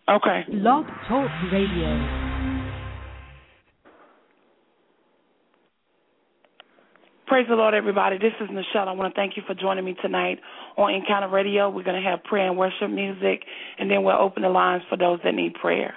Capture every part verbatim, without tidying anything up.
Okay. Blog Talk Radio. Praise the Lord, everybody. This is Nichelle. I want to thank you for joining me tonight on Encounter Radio. We're going to have prayer and worship music, and then we'll open the lines for those that need prayer.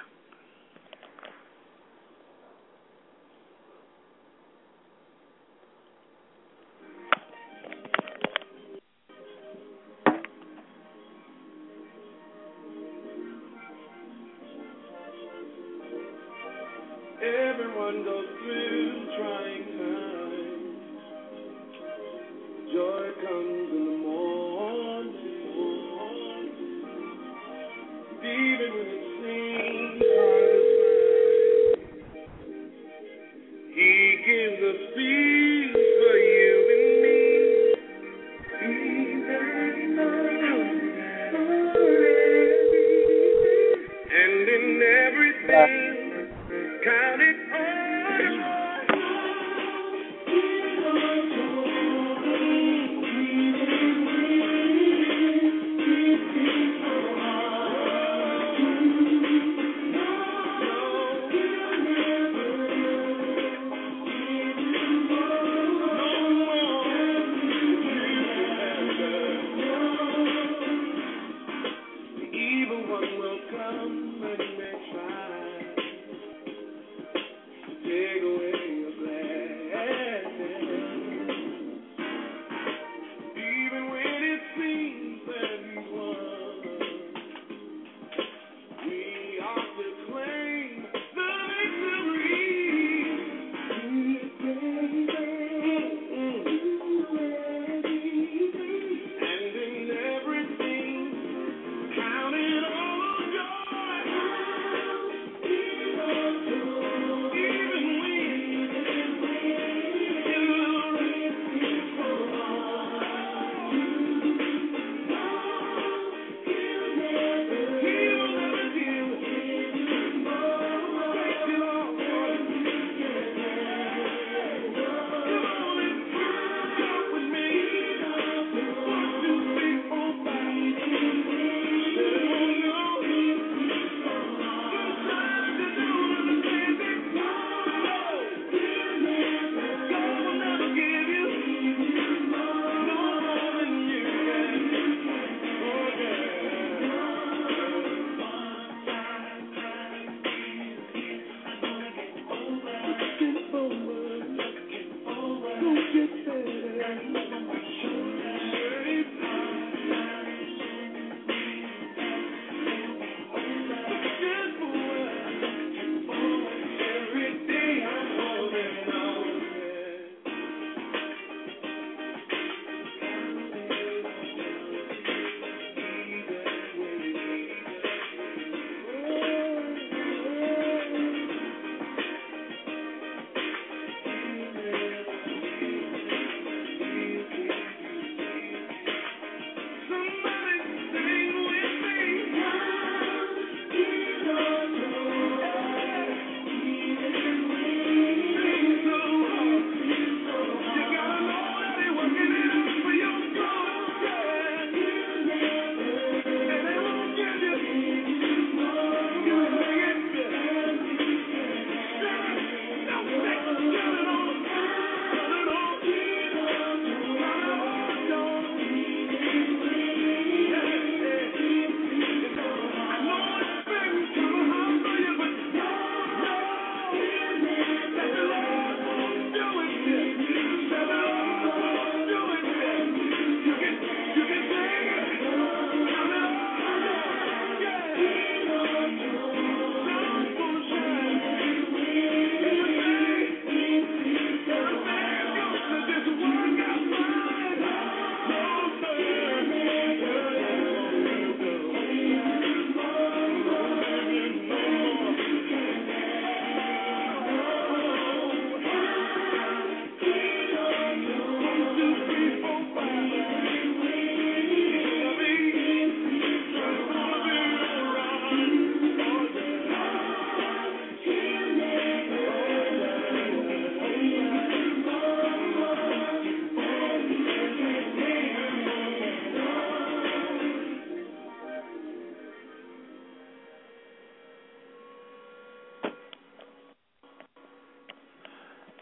Everyone goes through trying times. Joy comes in the morning. Even when it seems hard to find, He gives us peace for you and me. Even and in everything, count it all.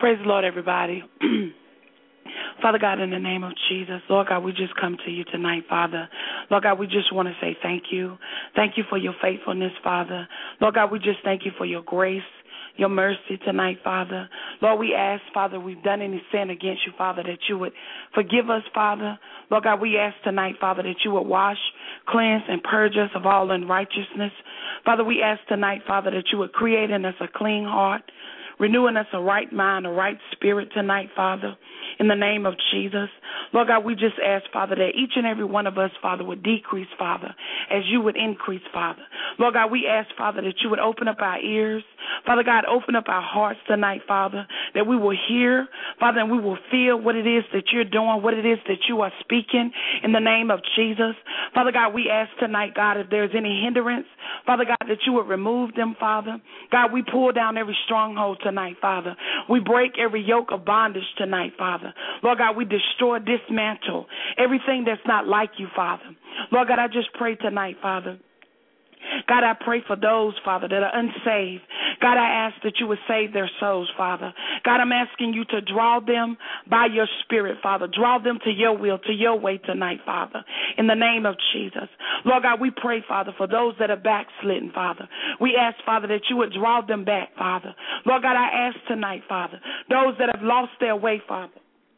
Praise the Lord, everybody. Father God, in the name of Jesus, Lord God, we just come to you tonight, Father. Lord God, we just want to say thank you. Thank you for your faithfulness, Father. Lord God, we just thank you for your grace, your mercy tonight, Father. Lord, we ask, Father, we've done any sin against you, Father, that you would forgive us, Father. Lord God, we ask tonight, Father, that you would wash, cleanse, and purge us of all unrighteousness. Father, we ask tonight, Father, that you would create in us a clean heart, renewing us a right mind, a right spirit tonight, Father, in the name of Jesus. Lord God, we just ask, Father, that each and every one of us, Father, would decrease, Father, as you would increase, Father. Lord God, we ask, Father, that you would open up our ears. Father God, open up our hearts tonight, Father, that we will hear, Father, and we will feel what it is that you're doing, what it is that you are speaking in the name of Jesus. Father God, we ask tonight, God, if there's any hindrance, Father God, that you would remove them, Father. God, we pull down every stronghold tonight, Father. We break every yoke of bondage tonight, Father. Lord God, we destroy, dismantle everything that's not like you, Father. Lord God, I just pray tonight, Father. God, I pray for those, Father, that are unsaved. God, I ask that you would save their souls, Father. God, I'm asking you to draw them by your spirit, Father. Draw them to your will, to your way tonight, Father, in the name of Jesus. Lord God, we pray, Father, for those that are backslidden, Father. We ask, Father, that you would draw them back, Father. Lord God, I ask tonight, Father, those that have lost their way, Father.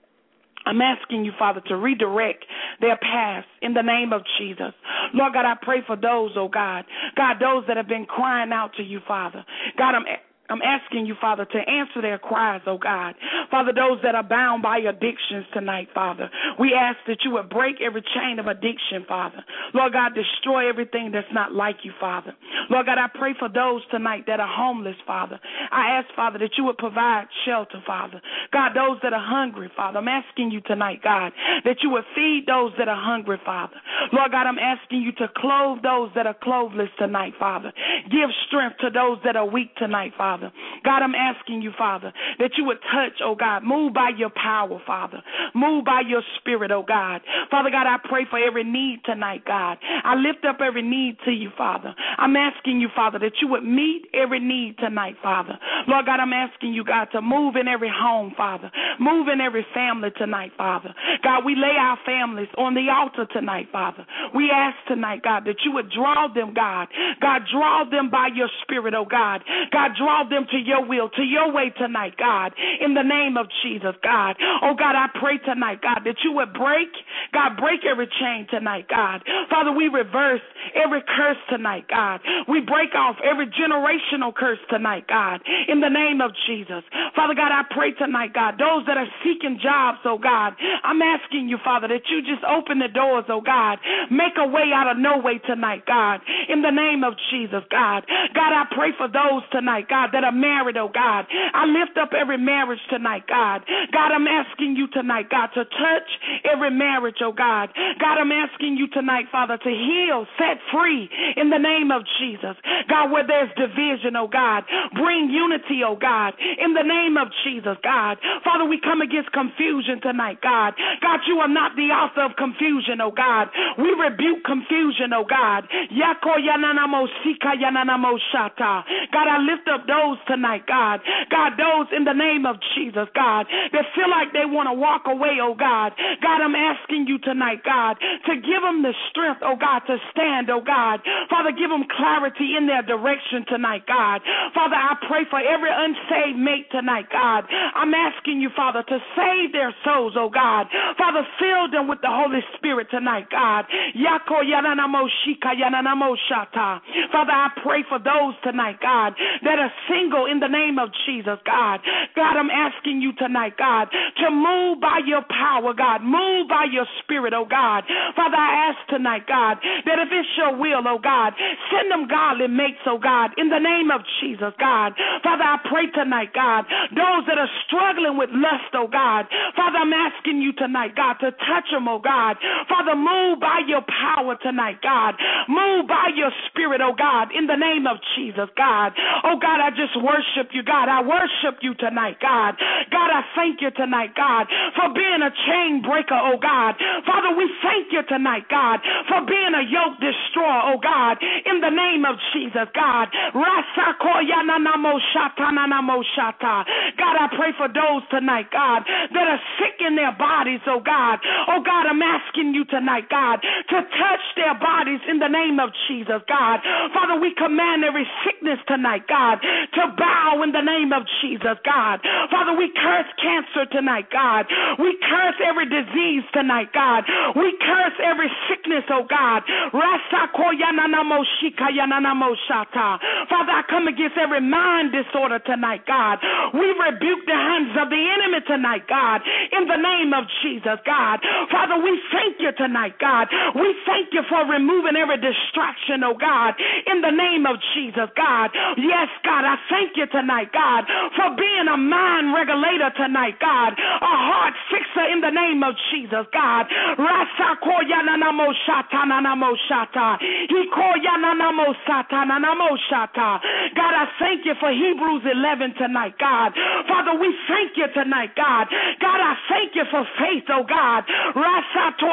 I'm asking you, Father, to redirect their paths in the name of Jesus. Lord God, I pray for those, oh God, God, those that have been crying out to you, Father. God, I'm I'm asking you, Father, to answer their cries, oh God. Father, those that are bound by addictions tonight, Father, we ask that you would break every chain of addiction, Father. Lord God, destroy everything that's not like you, Father. Lord God, I pray for those tonight that are homeless, Father. I ask, Father, that you would provide shelter, Father. God, those that are hungry, Father, I'm asking you tonight, God, that you would feed those that are hungry, Father. Lord God, I'm asking you to clothe those that are clothless tonight, Father. Give strength to those that are weak tonight, Father. God, I'm asking you, Father, that you would touch, oh God, move by your power, Father. Move by your spirit, oh God. Father God, I pray for every need tonight, God. I lift up every need to you, Father. I'm asking you, Father, that you would meet every need tonight, Father. Lord God, I'm asking you, God, to move in every home, Father. Move in every family tonight, Father. God, we lay our families on the altar tonight, Father. We ask tonight, God, that you would draw them, God. God, draw them by your spirit, oh God. God, draw them to your will, to your way tonight, God, in the name of Jesus, God. Oh, God, I pray tonight, God, that you would break, God, break every chain tonight, God. Father, we reverse every curse tonight, God. We break off every generational curse tonight, God, in the name of Jesus. Father God, I pray tonight, God, those that are seeking jobs, oh God, I'm asking you, Father, that you just open the doors, oh God. Make a way out of no way tonight, God, in the name of Jesus, God. God, I pray for those tonight, God, that are married, oh God. I lift up every marriage tonight, God. God, I'm asking you tonight, God, to touch every marriage, oh God. God, I'm asking you tonight, Father, to heal, set free in the name of Jesus. God, where there's division, oh God, bring unity, oh God, in the name of Jesus, God. Father, we come against confusion tonight, God. God, you are not the author of confusion, oh God. We rebuke confusion, oh God. Yako yananamo sika yananamo shata. God, I lift up those tonight, God. God, those in the name of Jesus, God, that feel like they want to walk away, oh God. God, I'm asking you tonight, God, to give them the strength, oh God, to stand, oh God. Father, give them clarity in their direction tonight, God. Father, I pray for every unsaved mate tonight, God. I'm asking you, Father, to save their souls, oh God. Father, fill them with the Holy Spirit tonight, God. Yako yananamo shika yananamo shata. Father, I pray for those tonight, God, that are single in the name of Jesus, God. God, I'm asking you tonight, God, to move by your power, God. Move by your spirit, oh God. Father, I ask tonight, God, that if it's your will, oh God, send them godly mates, oh God, in the name of Jesus, God. Father, I pray tonight, God, those that are struggling with lust, oh God. Father, I'm asking you tonight, God, to touch them, oh God. Father, move by your power tonight, God. Move by your spirit, oh God, in the name of Jesus, God. God. Oh, God, I just worship you, God. I worship you tonight, God. God, I thank you tonight, God, for being a chain breaker, oh, God. Father, we thank you tonight, God, for being a yoke destroyer, oh, God, in the name of Jesus, God. God, I pray for those tonight, God, that are sick in their bodies, oh, God. Oh, God, I'm asking you tonight, God, to touch their bodies in the name of Jesus, God. Father, we command every sickness tonight, God, to bow in the name of Jesus, God. Father, we curse cancer tonight, God. We curse every disease tonight, God. We curse every sickness, oh, God. Father, I come against every mind disorder tonight, God. We rebuke the hands of the enemy tonight, God, in the name of Jesus, God. Father, we thank you tonight, God. We thank you for removing every distraction, oh, God, in the name of Jesus, God. Yes, God, I thank you tonight, God, for being a mind regulator tonight, God, a heart fixer in the name of Jesus, God. God, I thank you for Hebrews eleven tonight, God. Father, we thank you tonight, God. God, I thank you for faith, oh, God. God,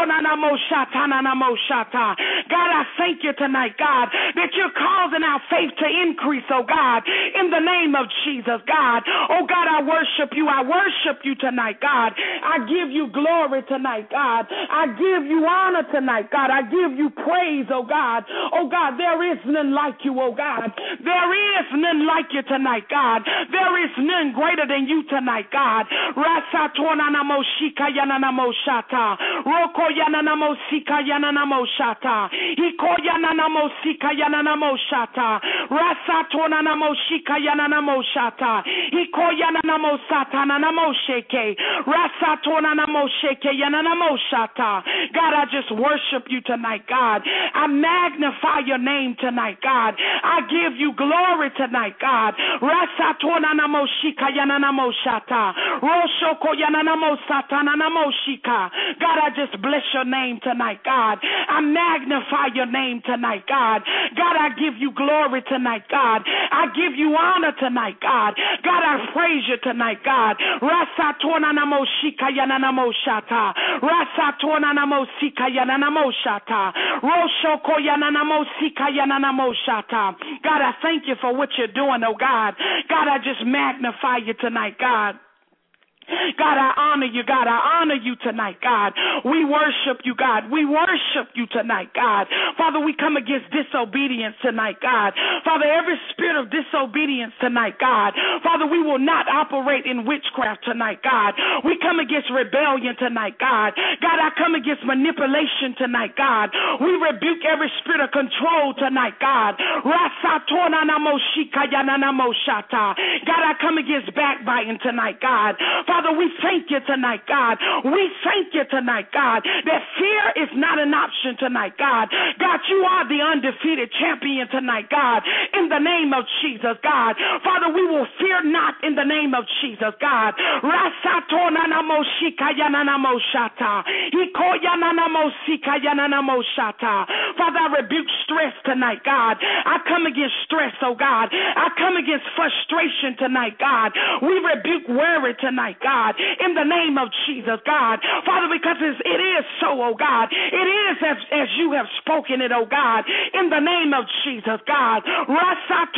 I thank you tonight, God, that you're causing our faith to increase, oh, God, in the name of Jesus, God. Oh, God, I worship you. I worship you tonight, God. I give you glory tonight, God. I give you honor tonight, God. I give you praise, oh, God. Oh, God, there is none like you, oh, God. There is none like you tonight, God. There is none greater than you tonight, God. Rasa tonana moshika yanana moshata. Roko yanana mosika yanana moshata. Iko yanana mosika yanana moshata. Rasa tonana moshika yanana moshata. Iko yanana mosata nana mosheke. Rasa tonana mosheke yanana moshata. God, I just worship you tonight, God. I magnify your name tonight, God. I give you glory tonight, God. Rasa tonana moshika yanana moshata. Roshoko yanana mosata nana moshika. God, I just bless your name tonight, God. I magnify your name tonight, God. God, I give you glory tonight, God. I give you honor tonight, God. God, I praise you tonight, God. Rasa tonana moshika yanana moshata. Rasa tonana mosika yanana moshata. Roshoko yanana mosika yanana moshata. God, I thank you for what you're doing, oh God. God, I just magnify you tonight, God. God, I honor you, God. I honor you tonight, God. We worship you, God. We worship you tonight, God. Father, we come against disobedience tonight, God. Father, every spirit of disobedience tonight, God. Father, we will not operate in witchcraft tonight, God. We come against rebellion tonight, God. God, I come against manipulation tonight, God. We rebuke every spirit of control tonight, God. God, I come against backbiting tonight, God. Father, we thank you tonight, God. We thank you tonight, God, that fear is not an option tonight, God. God, you are the undefeated champion tonight, God, in the name of Jesus, God. Father, we will fear not in the name of Jesus, God. Father, I rebuke stress tonight, God. I come against stress, oh God. I come against frustration tonight, God. We rebuke worry tonight, God. God, in the name of Jesus, God. Father, because it is so, oh God. It is as, as you have spoken it, oh God, in the name of Jesus, God. God,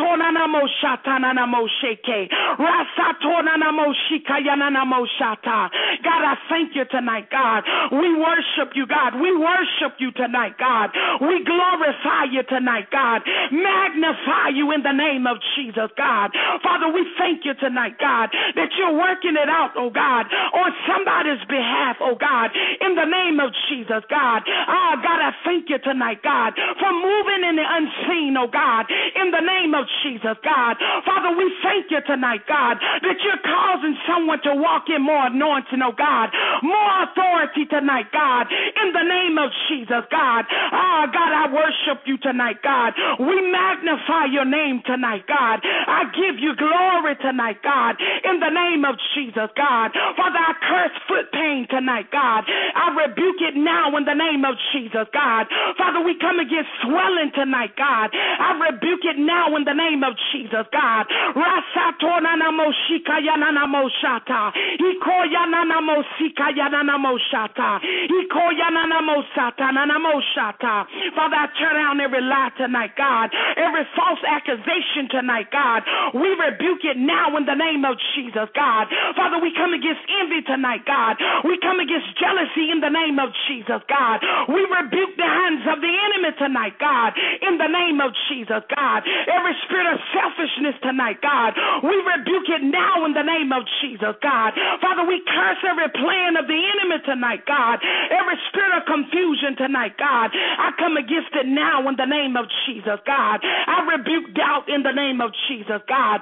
I thank you tonight, God. We worship you, God. We worship you tonight, God. We glorify you tonight, God. Magnify you in the name of Jesus, God. Father, we thank you tonight, God, that you're working it out, oh God, on somebody's behalf, oh God, in the name of Jesus, God. Ah, God, I thank you tonight, God, for moving in the unseen, oh God, in the name of Jesus, God. Father, we thank you tonight, God, that you're causing someone to walk in more anointing, oh God, more authority tonight, God, in the name of Jesus, God. Ah, God, I worship you tonight, God. We magnify your name tonight, God. I give you glory tonight, God, in the name of Jesus, God. Father, I curse foot pain tonight, God. I rebuke it now in the name of Jesus, God. Father, we come against swelling tonight, God. I rebuke it now now in the name of Jesus, God. Rasatonamoshika yananamoshata. Ikoyananamosika yananamoshata. Ikoyananamosata nanamoshata. Father, I turn down every lie tonight, God. Every false accusation tonight, God. We rebuke it now in the name of Jesus, God. Father, we come against envy tonight, God. We come against jealousy in the name of Jesus, God. We rebuke the hands of the enemy tonight, God, in the name of Jesus, God. Every spirit of selfishness tonight, God, we rebuke it now in the name of Jesus, God. Father, we curse every plan of the enemy tonight, God. Every spirit of confusion tonight, God, I come against it now in the name of Jesus, God. I rebuke doubt in the name of Jesus, God.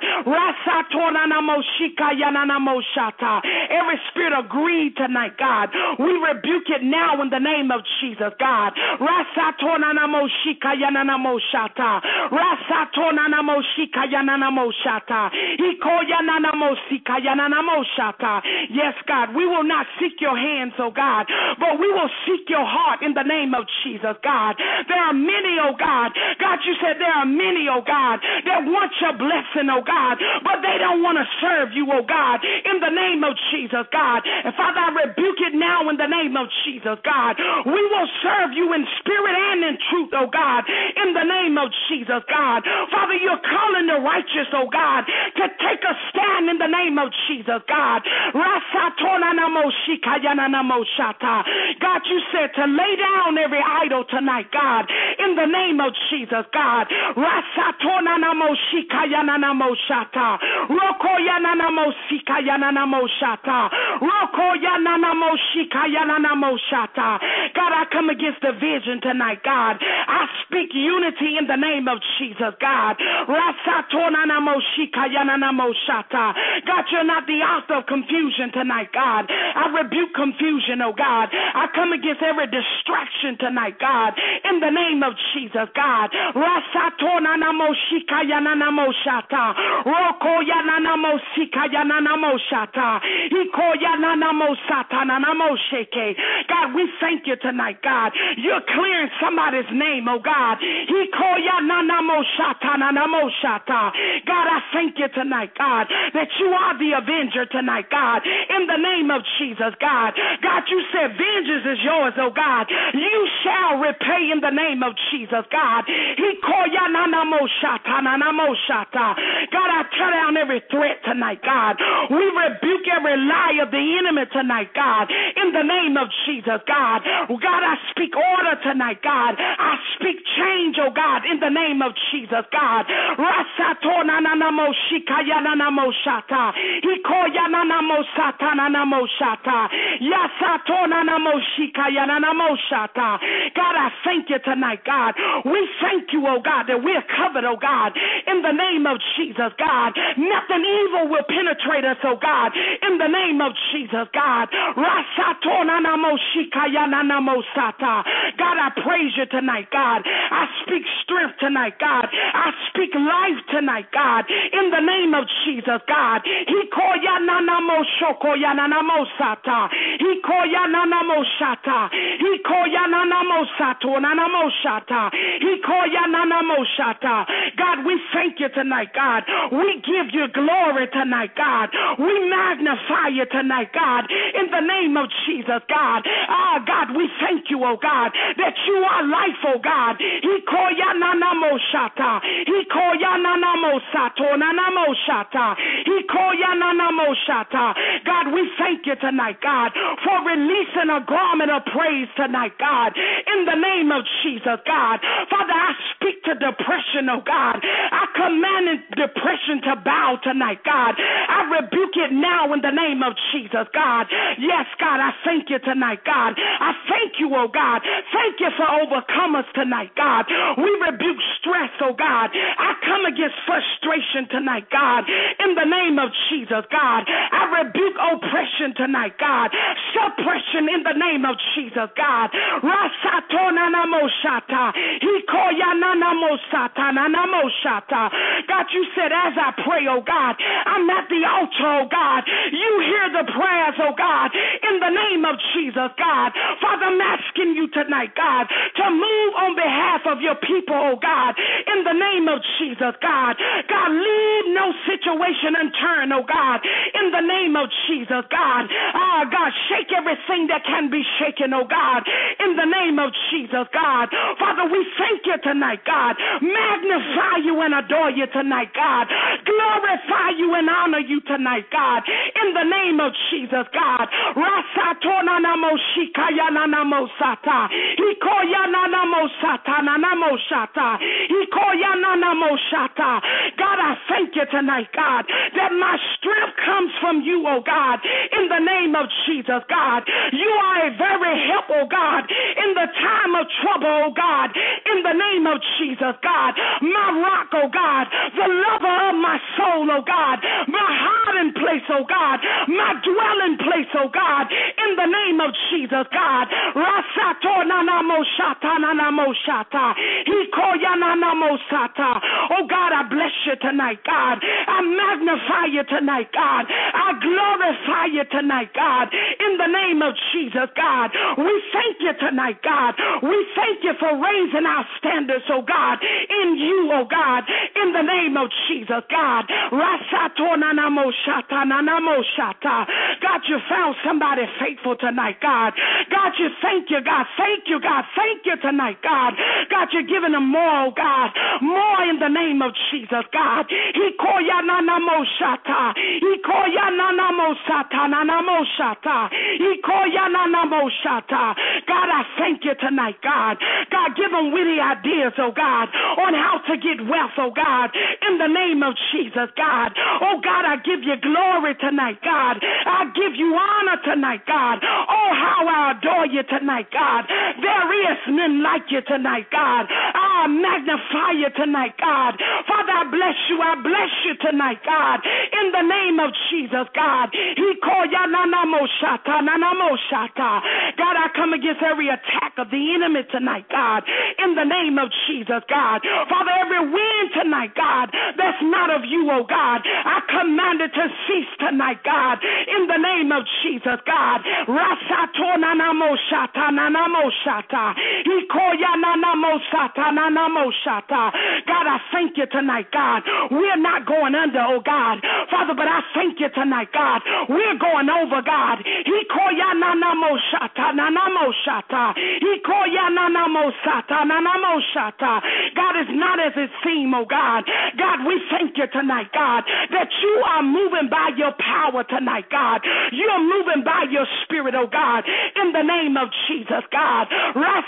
Every spirit of greed tonight, God, we rebuke it now in the name of Jesus, God. Yes, God, we will not seek your hands, oh God, but we will seek your heart in the name of Jesus, God. There are many, oh God. God, you said there are many, oh God, that want your blessing, oh God, but they don't want to serve you, oh God, in the name of Jesus, God. And Father, I rebuke it now in the name of Jesus, God. We will serve you in spirit and in truth, oh God, in the name of Jesus, God. Father, you're calling the righteous, oh God, to take a stand in the name of Jesus, God. God, you said to lay down every idol tonight, God, in the name of Jesus, God. God, I come against division tonight, God. I speak unity in the name of Jesus, God. God, you're not the author of confusion tonight, God. I rebuke confusion, oh God. I come against every distraction tonight, God, in the name of Jesus, God. God, we thank you tonight, God. You're clearing somebody's name, oh God. God, I thank you tonight, God, that you are the avenger tonight, God, in the name of Jesus, God. God, you said vengeance is yours, oh God. You shall repay in the name of Jesus, God. God, I tear down every threat tonight, God. We rebuke every lie of the enemy tonight, God, in the name of Jesus, God. God, I speak order tonight, God. I speak change, oh God, in the name of Jesus, God. God, I thank you tonight, God. We thank you, oh God, that we're covered, oh God, in the name of Jesus, God. Nothing evil will penetrate us, oh God, in the name of Jesus, God. God, I praise you tonight, God. I speak strength tonight, God. I speak life tonight, God, in the name of Jesus, God. God, we thank you tonight, God. We give you glory tonight, God. We magnify you tonight, God, in the name of Jesus, God. Ah, God, we thank you, oh God, that you are life, oh God. God, we thank you tonight, God, for releasing a garment of praise tonight, God, in the name of Jesus, God. Father, I speak to depression, oh God. I command depression to bow tonight, God. I rebuke it now in the name of Jesus, God. Yes, God, I thank you tonight, God. I thank you, oh God. Thank you for overcomers tonight, God. We rebuke stress, oh God. I come against frustration tonight, God, in the name of Jesus, God. I rebuke oppression tonight, God. Suppression in the name of Jesus, God. God, you said, as I pray, oh God. I'm at the altar, oh God. You hear the prayers, oh God, in the name of Jesus, God. Father, I'm asking you tonight, God, to move on behalf of your people, oh God, in the name of Jesus, God. God, leave no situation unturned, oh God, in the name of Jesus, God. Ah, God, shake everything that can be shaken, oh God, in the name of Jesus, God. Father, we thank you tonight, God. Magnify you and adore you tonight, God. Glorify you and honor you tonight, God, in the name of Jesus, God. Rasatona namoshika yananamosata. Ikoyananamoshata nanamoshata. Ikoyananamoshata. God, I thank you tonight, God, that my strength comes from you, oh God, in the name of Jesus, God. You are a very help, oh God, in the time of trouble, oh God, in the name of Jesus, God. My rock, oh God, the lover of my soul, oh God, my hiding place, oh God, my dwelling place, oh God, in the name of Jesus, God. Rasato nanamoshata nanamoshata. Hikoyananamosata. Oh God, I bless you tonight, God. I magnify you tonight, God. I glorify you tonight, God, in the name of Jesus, God. We thank you tonight, God. We thank you for raising our standards, oh God, in you, oh God, in the name of Jesus, God. Rasato nanamoshata nanamoshata. God, you found somebody faithful tonight, God. God, you thank you, God. Thank you, God. Thank you tonight, God. God, you're giving them more, oh God. More in the name of Jesus, God. Hikoyananamoshata. Hikoyananamoshata nanamoshata. Hikoyananamoshata. God, I thank you tonight, God. God, give them witty ideas, oh God, on how to get wealth, oh God, in the name of Jesus, God. Oh God, I give you glory tonight, God. I give you honor tonight, God. Oh, how I adore you tonight, God. There is none like you tonight, God. I magnify you tonight, God. Father, I bless you. I bless you tonight, God, in the name of Jesus, God. God, I come against every attack of the enemy tonight, God, in the name of Jesus, God. Father, every wind tonight, God, that's not of you, oh God, I command it to cease tonight, God, in the name of Jesus, God. God, I thank you tonight, God. We're not going under, oh God, Father, but I thank you tonight, God. We're going over, God. God, is not as it seems, oh God. God, we thank you tonight, God, that you are moving by your power tonight, God. You're moving by your spirit, oh God, in the name of Jesus, God. God,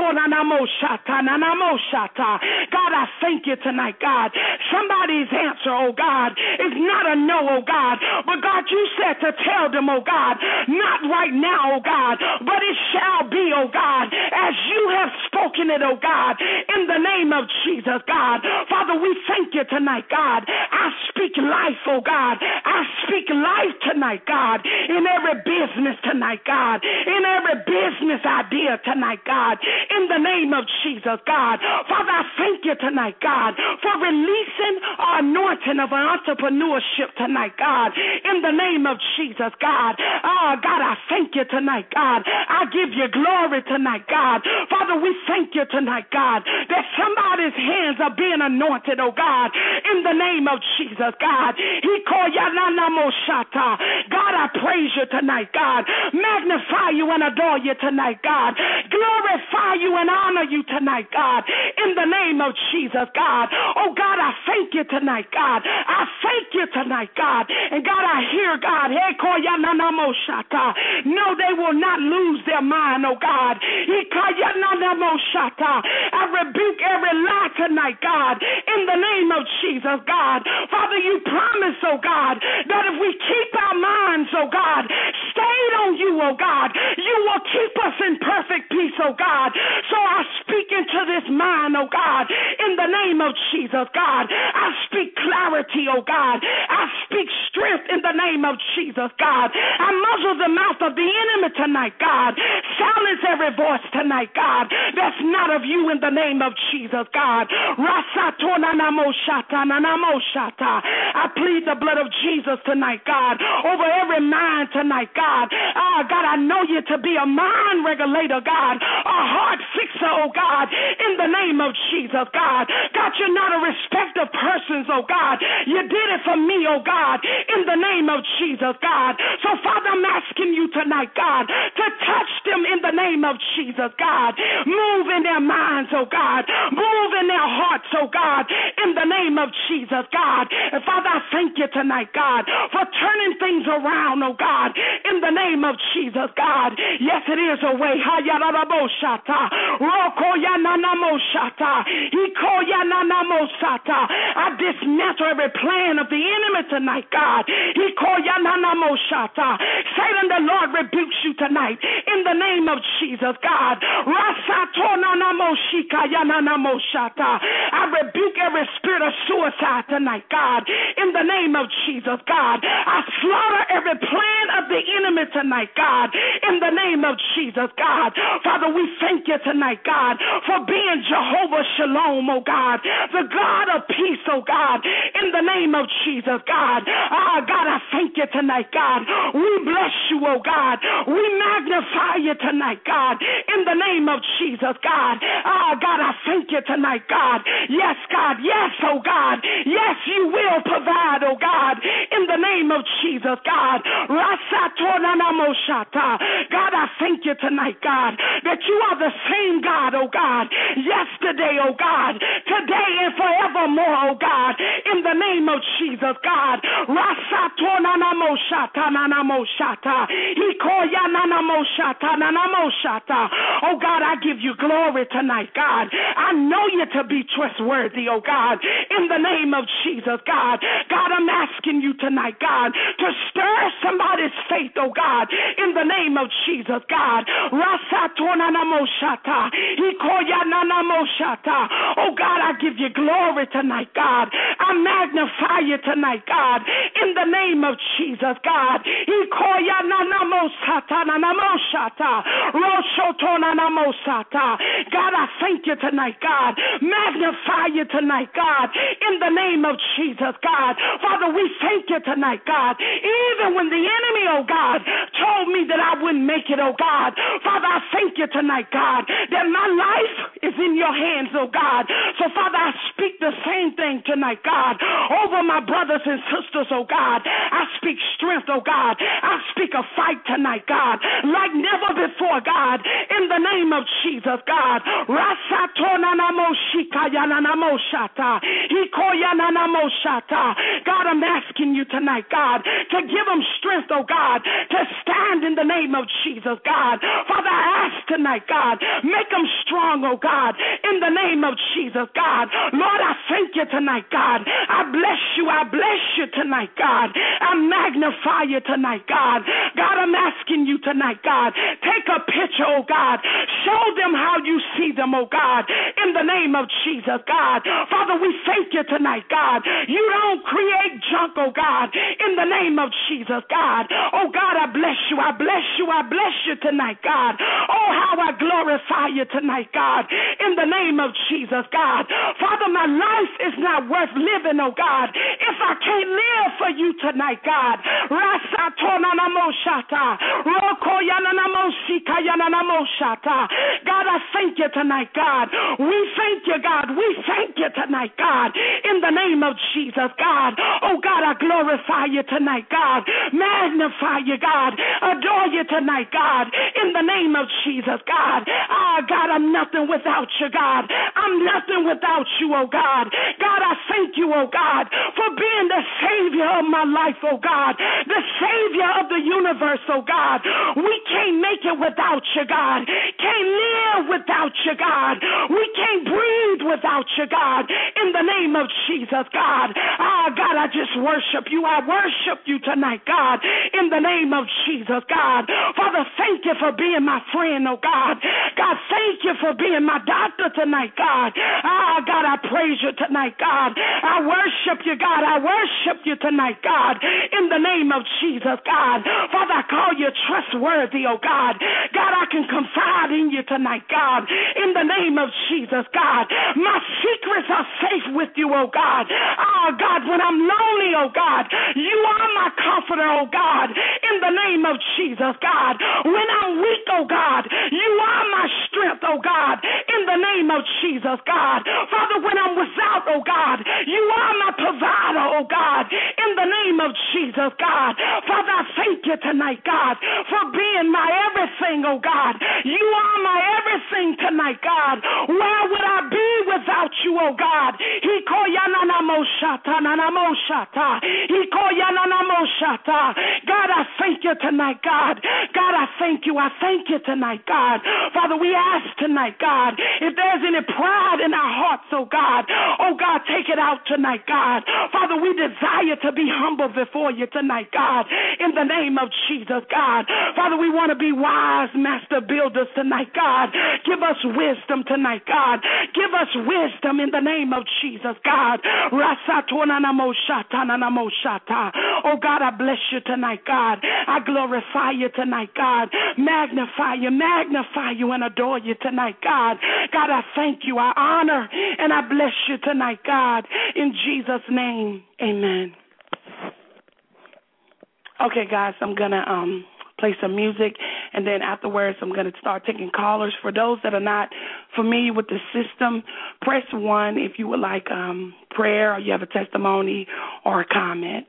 I thank you tonight, God. Somebody's answer, oh God, is not a no, oh God, but God, you said to tell them, oh God, not right now, oh God, but it shall be, oh God, as you have spoken it, oh God, in the name of Jesus, God. Father, we thank you tonight, God. I speak life, oh God. I speak life tonight, God, in every business tonight, God, in every business idea tonight, God, in the name of Jesus, God. Father, I thank you tonight, God, for releasing our anointing of entrepreneurship tonight, God, in the name of Jesus, God. Oh, God, I thank you tonight, God. I give you glory tonight, God. Father, we thank you tonight, God, that somebody's hands are being anointed, oh God, in the name of Jesus, God. God, I praise you tonight, God. Magnify you and adore you tonight, God. Glorify you and honor you tonight, God, in the name of Jesus, God. Oh, God, I thank you tonight, God. I thank you tonight, God. And God, I hear, God, no, they will not lose their mind, oh God. I rebuke every lie tonight, God, in the name of Jesus, God. Father, you promise, oh God, that if we keep our minds, oh God, stayed on you, oh God, you will keep us in perfect peace, oh God. So I speak into this mind, oh God, in the name of Jesus, God. I speak clarity, oh God. I speak strength in the name of Jesus, God. I muzzle the mouth of the enemy tonight, God. silence every voice tonight, God, that's not of you in the name of Jesus, God. I plead the blood of Jesus tonight, God, over every mind tonight, God. Ah, God, I know you to be a mind regulator, God, a heart fixer, oh God, in the name of Jesus, God. God, you're not a respect of persons, oh God. You did it for me, oh God, in the name of Jesus, God. So, Father, I'm asking you tonight, God, to touch them in the name of Jesus, God. Move in their minds, oh God. Move in their hearts, oh God, in the name of Jesus, God. And Father, I thank you tonight, God, for turning things around, oh God, in the name of Jesus, God. Yes, it is a way. I dismantle every plan of the enemy tonight, God. Satan, the Lord rebukes you tonight in the name of Jesus, God. I rebuke every spirit of suicide tonight, God, in the name of Jesus, God. I slaughter every plan of the enemy tonight, God, in the name of Jesus, God. Father, we thank you tonight, God, for being Jehovah Shalom, oh God, the God of peace, oh God, in the name of Jesus, God. Ah, God, I thank you tonight, God. We bless you, oh God. We magnify you tonight, God, in the name of Jesus, God. Ah, God, I thank you tonight, God. Yes, God. Yes, oh God. Yes, you will provide, oh God, in the name of Jesus, God. God, I thank you tonight, God, that you are the same God, oh God, yesterday, oh God, today and forevermore, oh God, in the name of Jesus, God. Oh God, I give you glory tonight, God. I know you to be trustworthy, oh God, in the name of Jesus, God. God, I'm asking you tonight, God, to stir somebody's faith, oh God, in the name of Jesus, God. Oh God, I give you glory tonight, God. I magnify you tonight, God, in the name of Jesus, God. God, I thank you tonight, God. Magnify you tonight, God, in the name of Jesus, God. Father, we thank you tonight, God. Even when the enemy, oh God, told me that I wouldn't make it, oh God. Father, I thank you tonight, God, that my life is in your hands, oh God. So, Father, I speak the same thing tonight, God, over my brothers and sisters, oh God. I speak strength, oh God. I speak a fight tonight, God, like never before, God, in the name of Jesus, God. God, I'm asking you tonight, God, to give them strength, oh God, to stand in the name of Jesus, God. Father, I ask tonight, God, make them strong, oh God, in the name of Jesus, God. Lord, I thank you tonight, God. I bless you. I bless you tonight, God. I magnify you tonight, God. God, I'm asking you tonight, God, take a picture, oh God. Show them how you see them, oh God, in the name of Jesus, God. Father, we thank you tonight, God. You don't create junk, oh God, in the name of Jesus, God. Oh God, I bless you. I bless you. I bless you tonight, God. Oh, how I glorify you tonight, God, in the name of Jesus, God. Father, my life is not worth living, oh God, if I can't live for you tonight, God. God, I thank you tonight, God. We thank you, God. We thank you tonight, God, in the name of Jesus, God. Oh, God, I glorify you tonight, God. Magnify you, God. Adore you tonight, God, in the name of Jesus, God. Ah, oh, God, I'm nothing without you, God. I'm nothing without you, oh God. God, I thank you, oh God, for being the Savior of my life, oh God. The Savior of the universe, oh God. We can't make it without you, God. Can't live without you, God. We can't breathe without you, God. In the name of Jesus, God. Ah, oh, God, I just worship you. I worship you tonight, God. In the name of Jesus, God. Father, thank you for being my friend, oh God. God, thank you for being my doctor tonight, God. Ah, oh, God, I praise you tonight, God. I worship you, God. I worship you tonight, God. In the name of Jesus, God. Father, I call you trustworthy, oh God. God, I can confide in you tonight, God, in the name of Jesus, God. My secrets are safe with you, oh God. Oh God, when I'm lonely, oh God, you are my comforter, oh God, in the name of Jesus, God. When I'm weak, oh God, you are my strength, oh God, in the name of Jesus, God. Father, when I'm without, oh God, you are my provider, oh God, in the name of Jesus, God. Father, I thank you tonight, God, for being my everything, oh God. You are my everything tonight, God. Where would I be without you, oh God? He called Yananamoshata, Nanamoshata. He called Yananamoshata. God, I thank you tonight, God. God, I thank you. I thank you tonight, God. Father, we ask tonight, God, if there's any pride in our hearts, oh God, oh God, take it out tonight, God. Father, we desire to be humble before you tonight, God, in the name of Jesus, God. Father, we want to be wise master builders tonight, God. Give us wisdom tonight, God. Give us wisdom in the name of Jesus, God. Oh God, I bless you tonight, God. I glorify you tonight, God. Magnify you, magnify you and adore you tonight, God. God, I thank you. I honor and I bless you tonight, God. In Jesus' name, amen. Okay, guys, I'm going to um, play some music, and then afterwards I'm going to start taking callers. For those that are not familiar with the system, press one if you would like um, prayer or you have a testimony or a comment.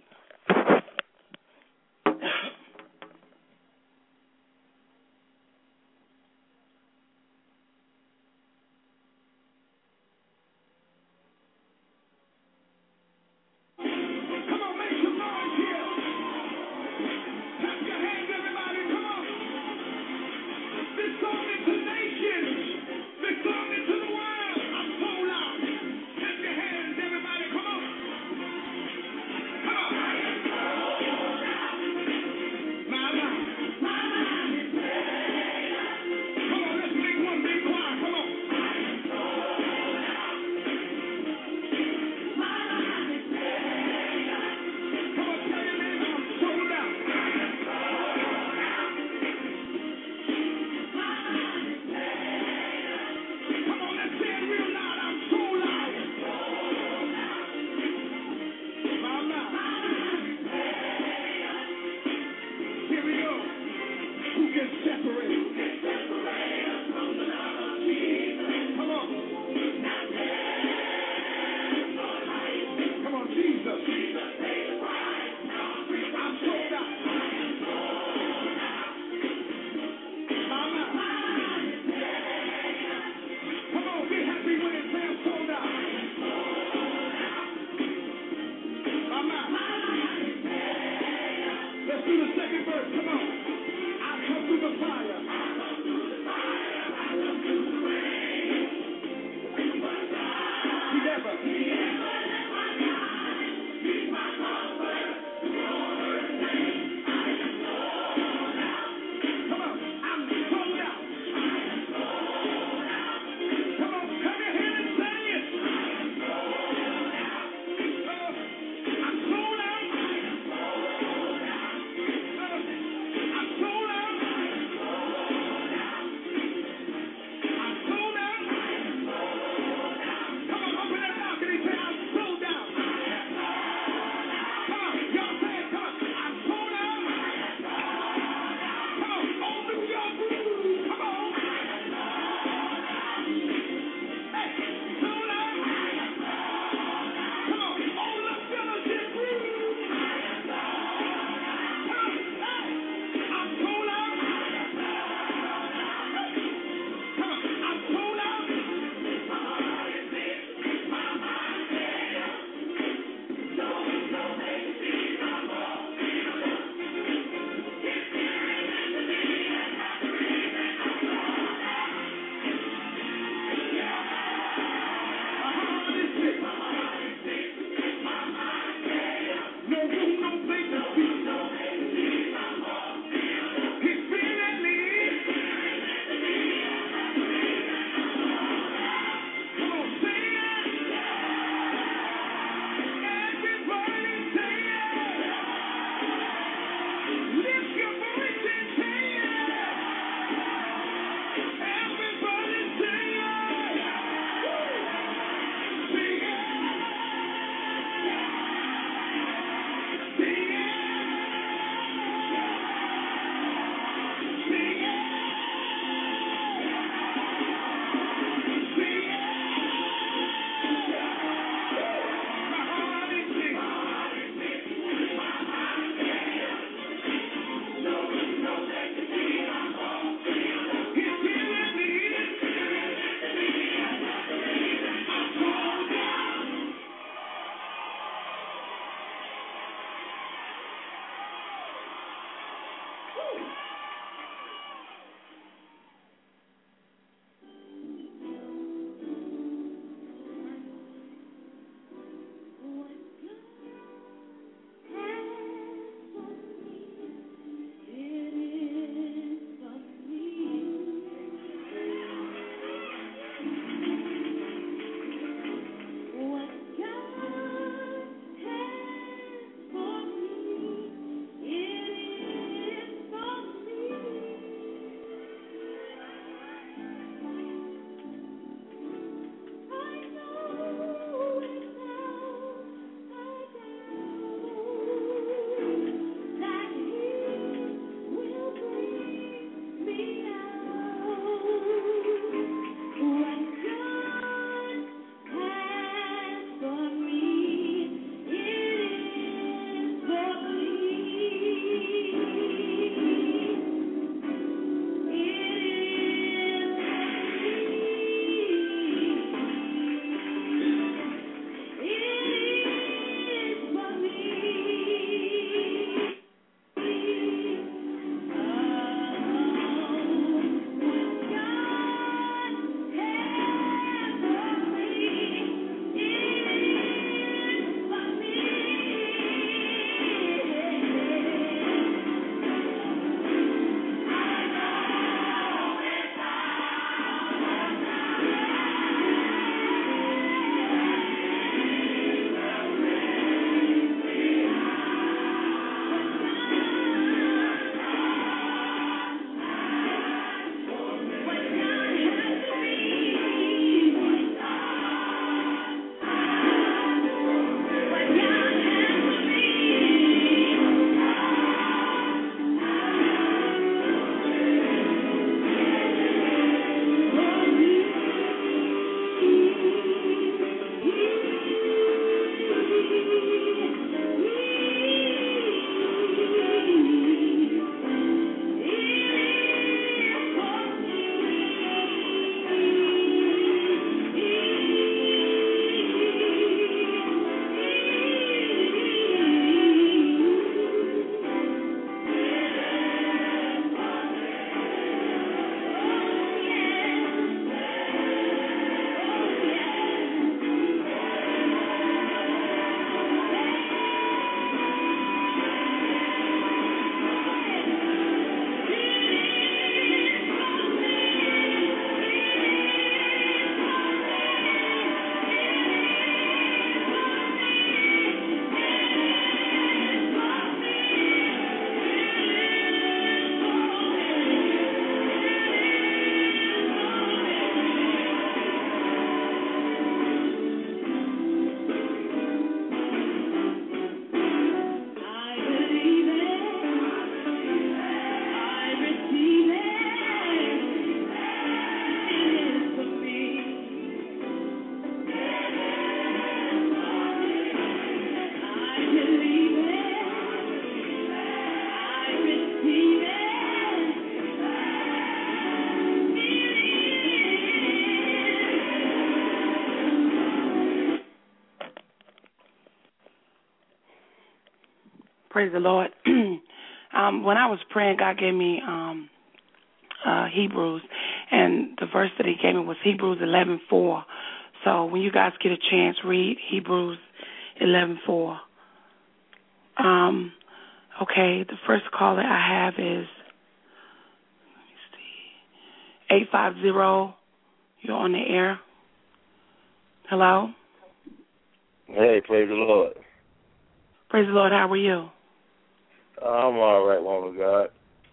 Come on. Praise the Lord. um, when I was praying, God gave me um, uh, Hebrews, and the verse that He gave me was Hebrews eleven four. So when you guys get a chance, read Hebrews eleven four. Um, okay, the first caller I have is let me see, eight five zero. You're on the air. Hello. Hey, praise the Lord. Praise the Lord. How are you? I'm all right, woman of God.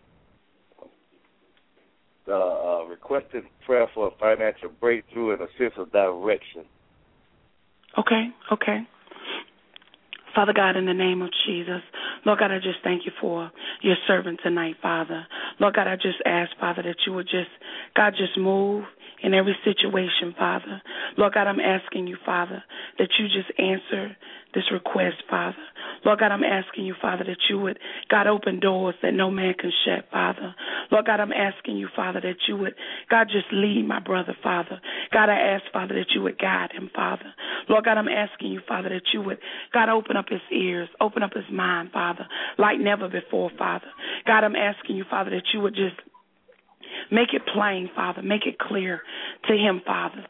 Uh, uh, requesting prayer for a financial breakthrough and a sense of direction. Okay, okay. Father God, in the name of Jesus, Lord God, I just thank you for your servant tonight, Father. Lord God, I just ask, Father, that you would just, God, just move in every situation, Father. Lord God, I'm asking you, Father, that you just answer this request, Father. Lord God, I'm asking you, Father, that you would, God, open doors that no man can shut, Father. Lord God, I'm asking you, Father, that you would, God, just lead my brother, Father. God, I ask, Father, that you would guide him, Father. Lord God, I'm asking you, Father, that you would, God, open up his ears, open up his mind, Father, like never before, Father. God, I'm asking you, Father, that you would just make it plain, Father, make it clear to him, Father,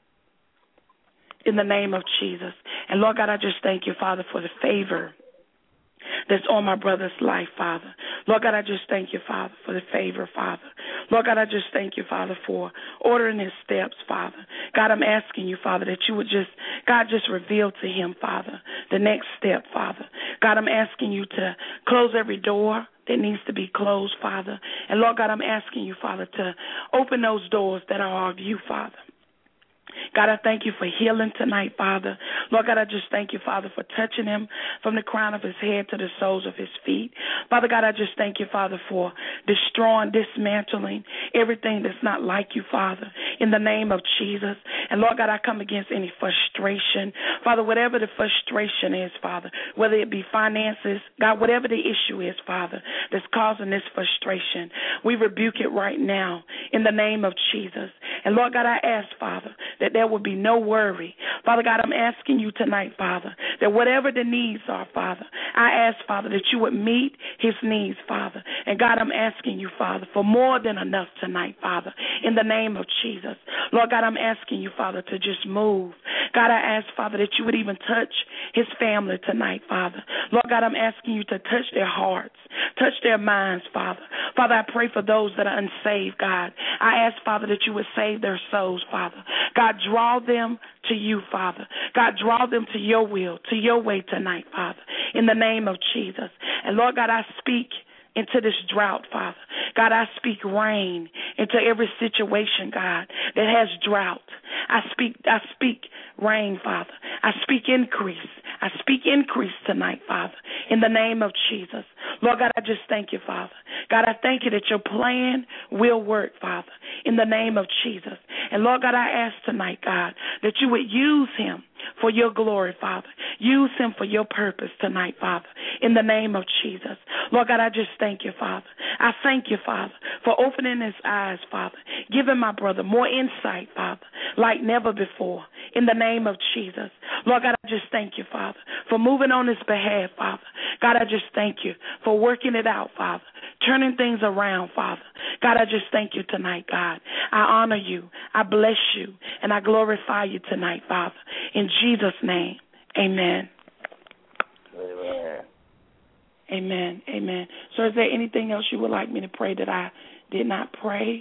in the name of Jesus. And Lord God, I just thank you, Father, for the favor that's on my brother's life, Father. Lord God, I just thank you, Father, for the favor, Father. Lord God, I just thank you, Father, for ordering his steps, Father. God, I'm asking you, Father, that you would just, God, just reveal to him, Father, the next step, Father. God, I'm asking you to close every door that needs to be closed, Father. And Lord God, I'm asking you, Father, to open those doors that are of you, Father. God, I thank you for healing tonight, Father. Lord God, I just thank you, Father, for touching him from the crown of his head to the soles of his feet. Father God, I just thank you, Father, for destroying, dismantling everything that's not like you, Father, in the name of Jesus. And Lord God, I come against any frustration. Father, whatever the frustration is, Father, whether it be finances, God, whatever the issue is, Father, that's causing this frustration, we rebuke it right now in the name of Jesus. And Lord God, I ask, Father, that there will be no worry. Father God, I'm asking you tonight, Father, that whatever the needs are, Father, I ask, Father, that you would meet his needs, Father. And God, I'm asking you, Father, for more than enough tonight, Father, in the name of Jesus. Lord God, I'm asking you, Father, to just move. God, I ask, Father, that you would even touch his family tonight, Father. Lord God, I'm asking you to touch their hearts, touch their minds, Father. Father, I pray for those that are unsaved, God. I ask, Father, that you would save their souls, Father. God, draw them to you, Father. God, draw them to your will, to your way tonight, Father, in the name of Jesus. And Lord God, I speak into this drought, Father. God, I speak rain into every situation, God, that has drought. I speak, I speak rain, Father. I speak increase. I speak increase tonight, Father, in the name of Jesus. Lord God, I just thank you, Father. God, I thank you that your plan will work, Father, in the name of Jesus. And Lord God, I ask tonight, God, that you would use him for your glory, Father. Use him for your purpose tonight, Father, in the name of Jesus. Lord God, I just thank you, Father. I thank you, Father, for opening his eyes, Father, giving my brother more insight, Father, like never before, in the name of Jesus. Lord God, I just thank you, Father, for moving on his behalf, Father. God, I just thank you for working it out, Father, turning things around, Father. God, I just thank you tonight, God. I honor you, I bless you, and I glorify you tonight, Father. In Jesus' name, amen. Amen. Amen. Amen. So is there anything else you would like me to pray that I did not pray?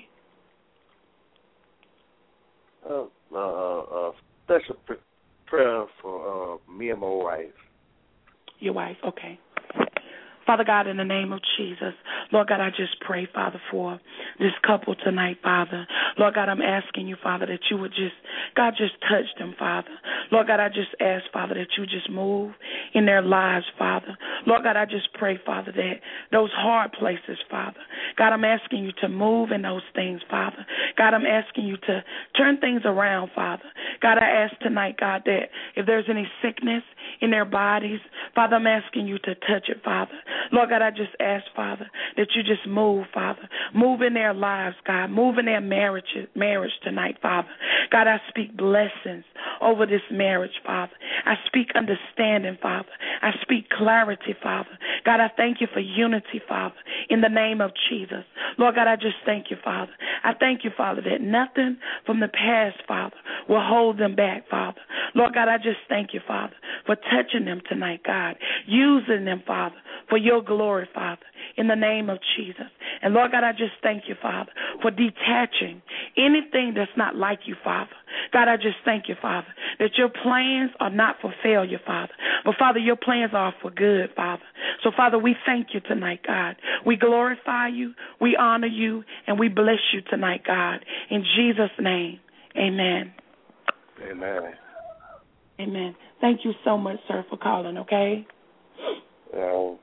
Uh, uh, uh, special pr- prayer for uh, me and my wife. Your wife, okay. Father God, in the name of Jesus, Lord God, I just pray, Father, for this couple tonight, Father. Lord God, I'm asking you, Father, that you would just, God, just touch them, Father. Lord God, I just ask, Father, that you just move in their lives, Father. Lord God, I just pray, Father, that those hard places, Father, God, I'm asking you to move in those things, Father. God, I'm asking you to turn things around, Father. God, I ask tonight, God, that if there's any sickness in their bodies, Father, I'm asking you to touch it, Father. Lord God, I just ask, Father, that you just move, Father. Move in their lives, God. Move in their marriage, marriage tonight, Father. God, I speak blessings over this marriage, Father. I speak understanding, Father. I speak clarity, Father. God, I thank you for unity, Father, in the name of Jesus. Lord God, I just thank you, Father. I thank you, Father, that nothing from the past, Father, will hold them back, Father. Lord God, I just thank you, Father, for touching them tonight, God, using them, Father, for your glory, Father, in the name of Jesus. And Lord God, I just thank you, Father, for detaching anything that's not like you, Father. God, I just thank you, Father, that your plans are not for failure, Father, but Father, your plans are for good, Father. So Father, we thank you tonight, God. We glorify you, we honor you, and we bless you tonight, God. In Jesus' name, amen. Amen. Amen. Thank you so much, sir, for calling, okay? Um,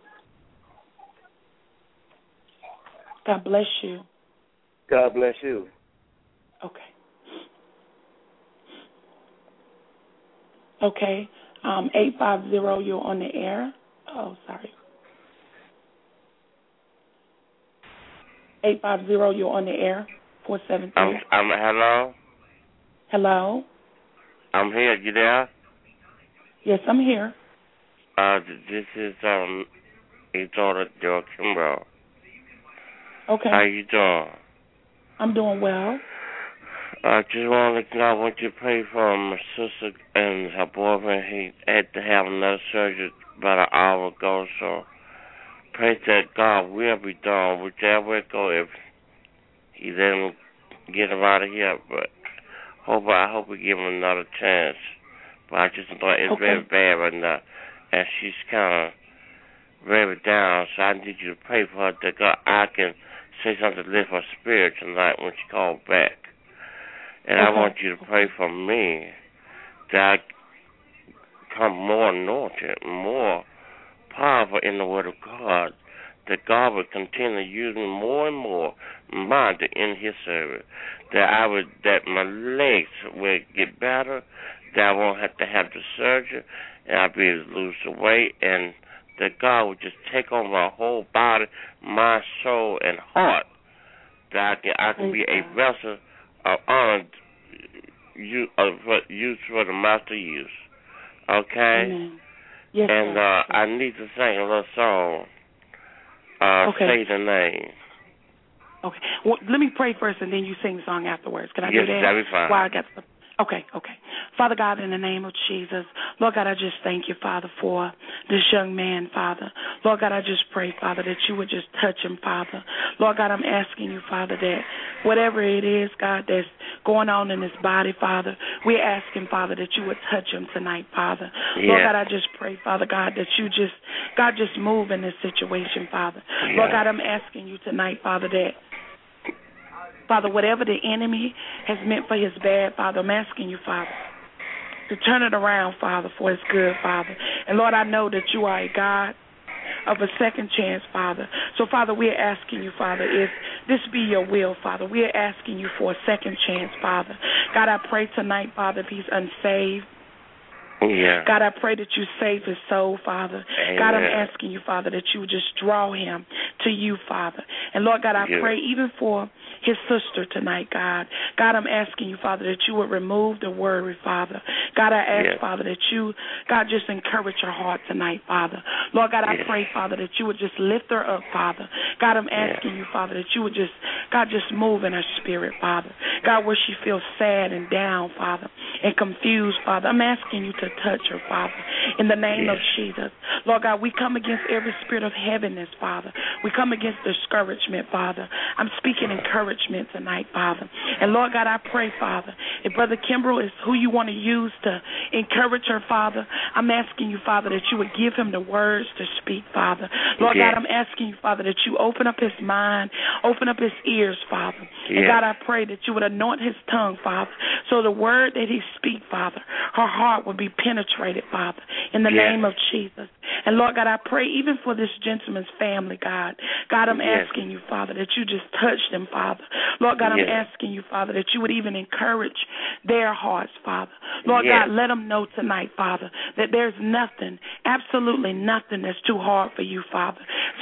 God bless you. God bless you. Okay. Okay. Um, eight five zero, you're on the air. Oh, sorry. eight five zero, you're on the air. four seven three. I'm, I'm, hello? Hello? I'm here. You there? Yes, I'm here. Uh, this is, um, your daughter, Joe Kimbrough. Okay. How you doing? I'm doing well. I just want to let you know I want you to pray for my sister and her boyfriend. He had to have another surgery about an hour ago, so pray that God will be done, whichever it go, if he didn't get him out of here, but hope I hope we give him another chance. But I just know it's Okay. very bad right now, and she's kind of very down, so I need you to pray for her that God, I can say something to lift her spirit tonight when she calls back. And Okay. I want you to pray for me that I become more anointed, more powerful in the Word of God, that God would continue using more and more minded in His service, that I would, that my legs will get better, that I won't have to have the surgery, and I'll be able to lose the weight, and that God would just take over my whole body, my soul, and heart, that I can, I can be a vessel of honor you, uh, for, used for the master use. Okay? Amen. Yes, and sir. uh, I need to sing a little song. Uh, Okay. Say the name. Okay. Well, let me pray first, and then you sing the song afterwards. Can I yes, do that? that'll be fine. While I got the Okay, okay. Father God, in the name of Jesus, Lord God, I just thank you, Father, for this young man, Father. Lord God, I just pray, Father, that you would just touch him, Father. Lord God, I'm asking you, Father, that whatever it is, God, that's going on in his body, Father, we're asking, Father, that you would touch him tonight, Father. Yeah. Lord God, I just pray, Father God, that you just, God, just move in this situation, Father. Yeah. Lord God, I'm asking you tonight, Father, that Father, whatever the enemy has meant for his bad, Father, I'm asking you, Father, to turn it around, Father, for his good, Father. And, Lord, I know that you are a God of a second chance, Father. So, Father, we're asking you, Father, if this be your will, Father, we're asking you for a second chance, Father. God, I pray tonight, Father, if he's unsaved, Yeah. God, I pray that you save his soul, Father. Amen. God, I'm asking you, Father, that you would just draw him to you, Father. And, Lord God, I Yeah. pray even for his sister tonight, God. God, I'm asking you, Father, that you would remove the worry, Father. God, I ask, Yeah. Father, that you, God, just encourage her heart tonight, Father. Lord God, I Yeah. pray, Father, that you would just lift her up, Father. God, I'm asking Yeah. you, Father, that you would just, God, just move in her spirit, Father. God, where she feels sad and down, Father, and confused, Father, I'm asking you to touch her, Father, in the name Yeah. of Jesus. Lord God, we come against every spirit of heaviness, Father. We come against discouragement, Father. I'm speaking encouragement tonight, Father. And Lord God, I pray, Father, if Brother Kimbrough is who you want to use to encourage her, Father, I'm asking you, Father, that you would give him the words to speak, Father. Lord Yeah. God, I'm asking you, Father, that you open up his mind, open up his ears, Father. Yeah. And God, I pray that you would anoint his tongue, Father, so the word that he speaks, Father, her heart would be penetrated, Father, in the Yeah. name of Jesus. And Lord God, I pray even for this gentleman's family, God. God, I'm Yeah. asking you, Father, that you just touch them, Father. Lord God, I'm Yeah. asking you, Father, that you would even encourage their hearts, Father. Lord Yeah. God, let them know tonight, Father, that there's nothing, absolutely nothing that's too hard for you, Father.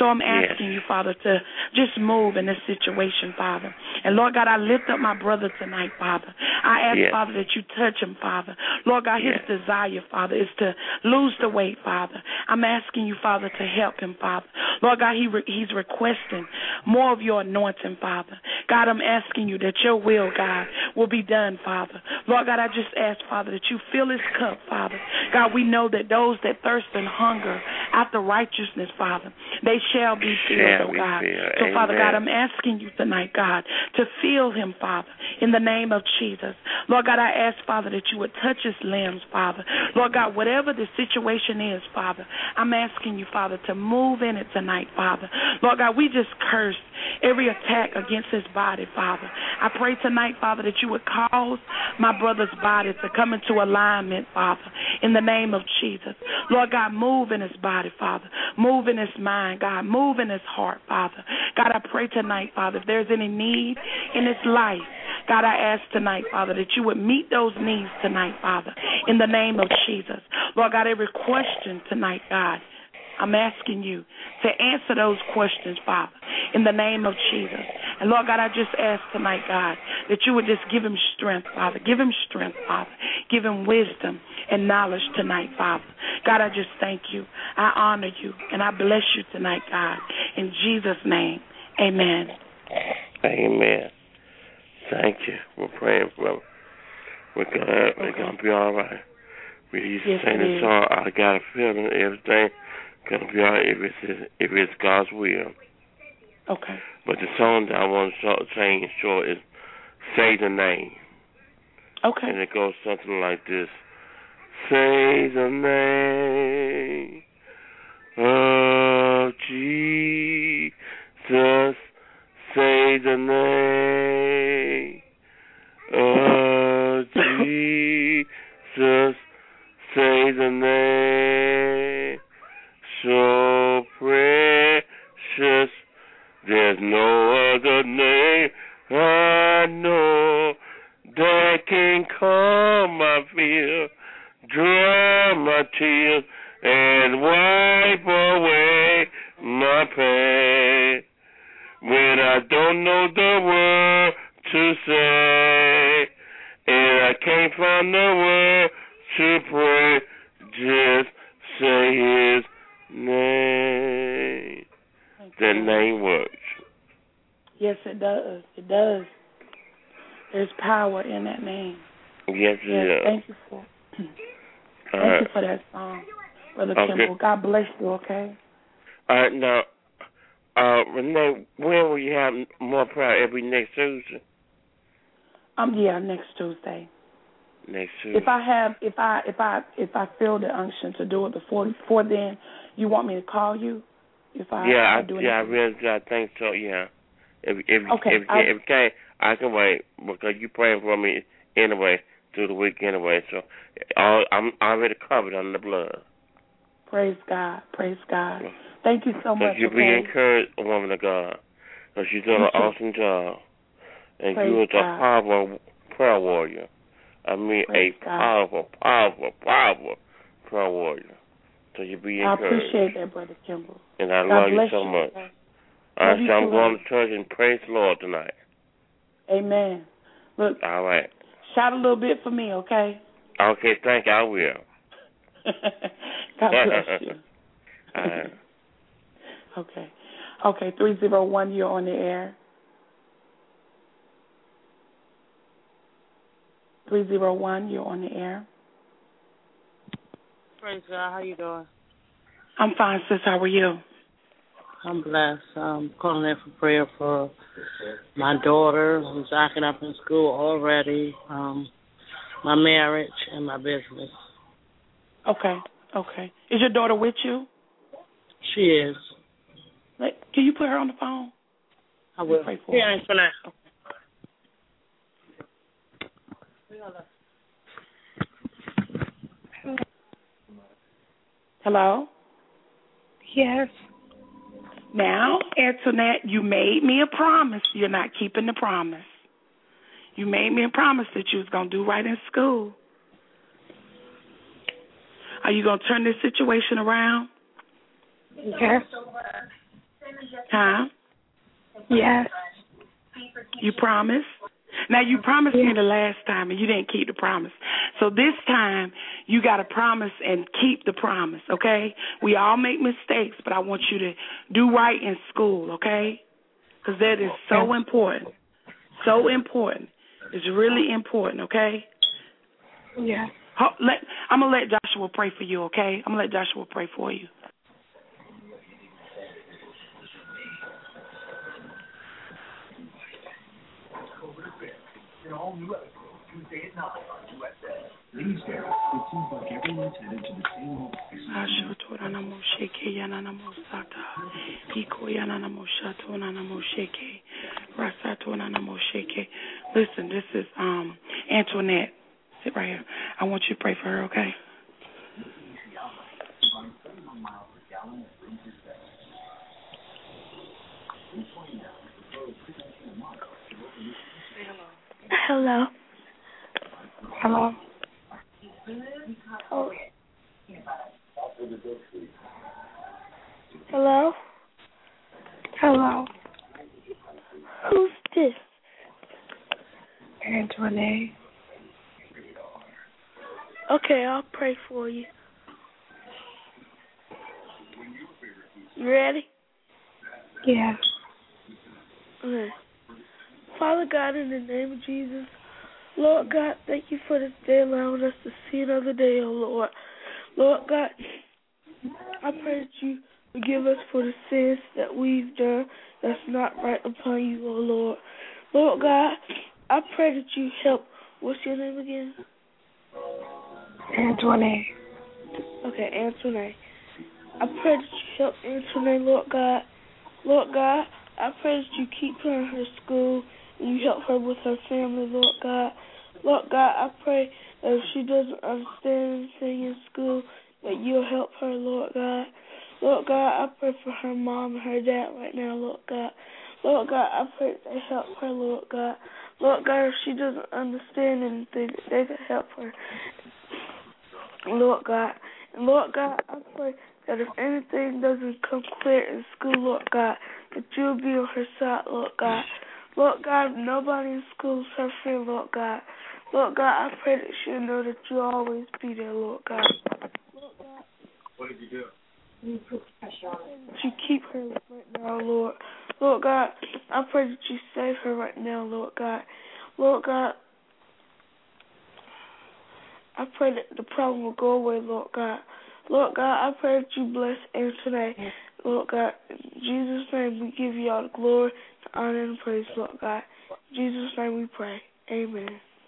So I'm asking Yes. you, Father, to just move in this situation, Father. And, Lord God, I lift up my brother tonight, Father. I ask, Yes. Father, that you touch him, Father. Lord God, his Yes. desire, Father, is to lose the weight, Father. I'm asking you, Father, to help him, Father. Lord God, he re- he's requesting more of your anointing, Father. God, I'm asking you that your will, God, will be done, Father. Lord God, I just ask, Father, that you fill his cup, Father. God, we know that those that thirst and hunger after righteousness, Father, they shall be filled, Shall oh be God. filled. So, Father God, Amen. I'm asking you tonight, God, to fill him, Father, in the name of Jesus. Lord God, I ask, Father, that you would touch his limbs, Father. Lord God, whatever the situation is, Father, I'm asking you, Father, to move in it tonight, Father. Lord God, we just curse every attack against his body, Father. I pray tonight, Father, that you would cause my brother's body to come into alignment, Father, in the name of Jesus. Lord God, move in his body, Father. Move in his mind, God. Move in his heart, Father. God, I pray tonight, Father, if there's any need in his life, God, I ask tonight, Father, that you would meet those needs tonight, Father, in the name of Jesus. Lord God, every question tonight, God, I'm asking you to answer those questions, Father, in the name of Jesus. And, Lord God, I just ask tonight, God, that you would just give him strength, Father. Give him strength, Father. Give him wisdom and knowledge tonight, Father. God, I just thank you. I honor you, and I bless you tonight, God. In Jesus' name, amen. Amen. Thank you. We're praying for him. We're gonna, we're gonna be all right. We used to Yes, sing it this is. song. I got a feeling everything gonna be all right if it's if it's God's will. Okay. But the song that I want to sing short is "Say the Name," Okay. and it goes something like this: Say the name of Jesus. Say the name of Jesus. Say the name so precious. There's no other name I know that can calm my fear, dry my tears, and wipe away my pain. When I don't know the word to say, and I can't find the word to pray, just say his name. The name works. Yes, it does. It does. There's power in that name. Yes, it Yes, is. thank you for thank All right. you for that song, Brother Okay. Kimball. God bless you, okay? All right, now, uh, Renee, when will you have more prayer? Every next Tuesday? Um, yeah, next Tuesday. Next Tuesday. If I have, if I, if I, if I feel the unction to do it before, before then, you want me to call you? If I, yeah, if I do I, yeah, I anything? really do. I think so. Yeah. If if Okay, if, if, I- if it can't, I can wait because you praying for me anyway through the week anyway. So, all, I'm already covered under the blood. Praise God. Praise God. Thank you so much. You Okay. be encouraged, woman of God, because you're doing You an too. awesome job, and Praise you are a God. powerful prayer warrior. I mean, Praise a God. powerful, powerful, powerful prayer warrior. So you be I encouraged. appreciate that, Brother Kimball. And I God love you bless so you, much. okay? All right, Love you so I'm too, going honey. to church and praise the Lord tonight. Amen. Look, All right. shout a little bit for me, okay? Okay, thank you. I will. God bless you. All right. Okay. Okay, three zero one, you're on the air. three zero one, you're on the air. Praise God. How you doing? I'm fine, sis. How are you? I'm blessed. I'm calling in for prayer for my daughter who's acting up in school already, um, my marriage, and my business. Okay, okay. Is your daughter with you? She is. Like, can you put her on the phone? I will. Pray for Yeah, her. thanks for now. Hello? Yes. Now, Antoinette, you made me a promise. You're not keeping the promise. You made me a promise that you was going to do right in school. Are you going to turn this situation around? Yes. Huh? Yes. You promised? Now, you promised yes. me the last time, and you didn't keep the promise. So this time, you got to promise and keep the promise, okay? We all make mistakes, but I want you to do right in school, okay? Because that is so important. So important. It's really important, okay? Yeah. Let, I'm going to let Joshua pray for you, okay? I'm going to let Joshua pray for you. Listen, this is um Antoinette. Sit right here. I want you to pray for her, okay? Hello. Hello. Oh. Hello. Hello. Who's this? Antoinette. Okay, I'll pray for you. You ready? Yeah. Okay. Father God, in the name of Jesus, Lord God, thank you for this day, allowing us to see another day, oh Lord. Lord God, I pray that you forgive us for the sins that we've done that's not right upon you, oh Lord. Lord God, I pray that you help. What's your name again? Antoinette. Okay, Antoinette. I pray that you help Antoinette, Lord God. Lord God, I pray that you keep her in her school and you help her with her family, Lord God. Lord God, I pray that if she doesn't understand anything in school, that you'll help her, Lord God. Lord God, I pray for her mom and her dad right now, Lord God. Lord God, I pray that they help her, Lord God. Lord God, if she doesn't understand anything, that they can help her, Lord God. And Lord God, I pray that if anything doesn't come clear in school, Lord God, that you'll be on her side, Lord God. Lord God, nobody in school is her friend, Lord God. Lord God, I pray that she'll know that you'll always be there, Lord God. Lord God, what did you do? You put pressure on her. You keep her right now, Lord. Lord God, I pray that you save her right now, Lord God. Lord God, I pray that the problem will go away, Lord God. Lord God, I pray that you bless Antoinette. Lord God, in Jesus' name we give you all the glory, the honor, and praise, Lord God. In Jesus' name we pray. Amen.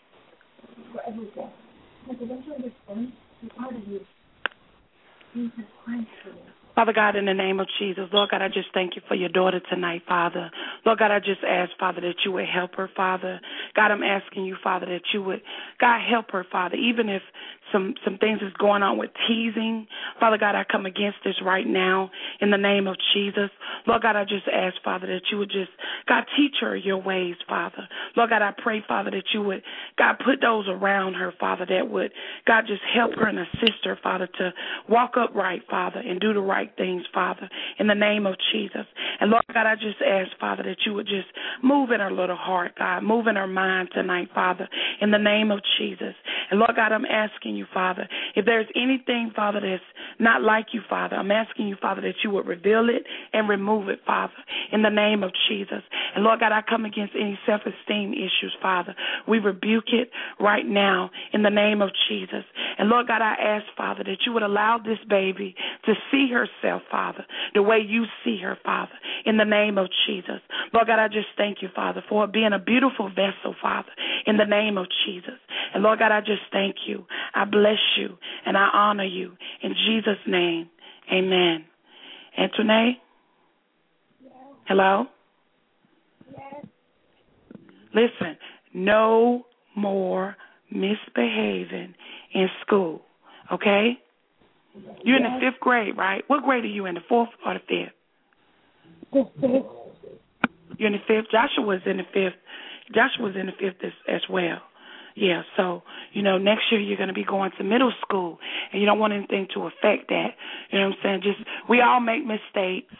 Father God, in the name of Jesus, Lord God, I just thank you for your daughter tonight, Father. Lord God, I just ask, Father, that you would help her, Father. God, I'm asking you, Father, that you would, God, help her, Father, even if some, some things is going on with teasing. Father God, I come against this right now in the name of Jesus. Lord God, I just ask, Father, that you would just, God, teach her your ways, Father. Lord God, I pray, Father, that you would, God, put those around her, Father, that would, God, just help her and assist her, Father, to walk upright, Father, and do the right things, Father, in the name of Jesus. And Lord God, I just ask, Father, that you would just move in her little heart, God, move in her mind tonight, Father, in the name of Jesus. And Lord God, I'm asking you, Father, if there's anything, Father, that's not like you, Father, I'm asking you, Father, that you would reveal it and remove it, Father, in the name of Jesus. And Lord God, I come against any self-esteem issues, Father. We rebuke it right now in the name of Jesus. And Lord God, I ask, Father, that you would allow this baby to see herself, Father, the way you see her, Father, in the name of Jesus. Lord God, I just thank you, Father, for being a beautiful vessel, Father, in the name of Jesus. And Lord God, I just thank you. I bless you and I honor you. In Jesus' name, amen. Antoinette? Yes. Hello? Yes. Listen, no more misbehaving in school, okay? You're in the fifth grade, right? What grade are you in, the fourth or the fifth? The fifth. You're in the fifth? Joshua's in the fifth. Joshua's in the fifth as, as well. Yeah, so, you know, next year you're going to be going to middle school, and you don't want anything to affect that. You know what I'm saying? Just, we all make mistakes,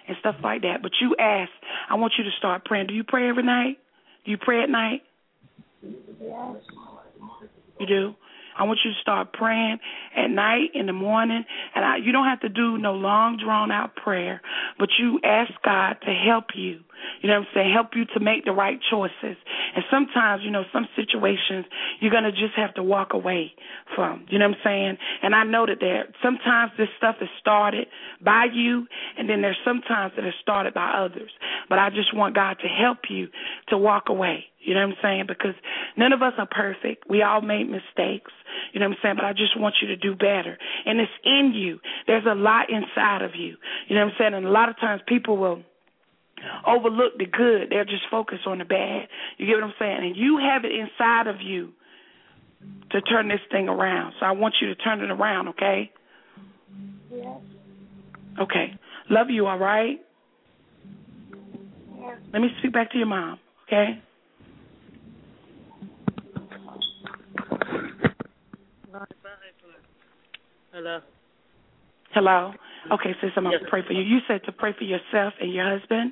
and stuff like that. But you asked, I want you to start praying. Do you pray every night? Do you pray at night? Yes. You do? I want you to start praying at night, in the morning, and I, you don't have to do no long, drawn-out prayer, but you ask God to help you. You know what I'm saying? Help you to make the right choices. And sometimes, you know, some situations you're going to just have to walk away from. You know what I'm saying? And I know that there sometimes this stuff is started by you, and then there's sometimes that it's started by others. But I just want God to help you to walk away. You know what I'm saying? Because none of us are perfect. We all make mistakes. You know what I'm saying? But I just want you to do better. And it's in you. There's a lot inside of you. You know what I'm saying? And a lot of times people will overlook the good. They'll just focus on the bad. You get what I'm saying? And you have it inside of you to turn this thing around. So I want you to turn it around, okay? Yes. Okay. Love you, all right? Yes. Let me speak back to your mom, okay? Hello. Hello? Okay, sis, I'm going to Yes. pray for you. You said to pray for yourself and your husband?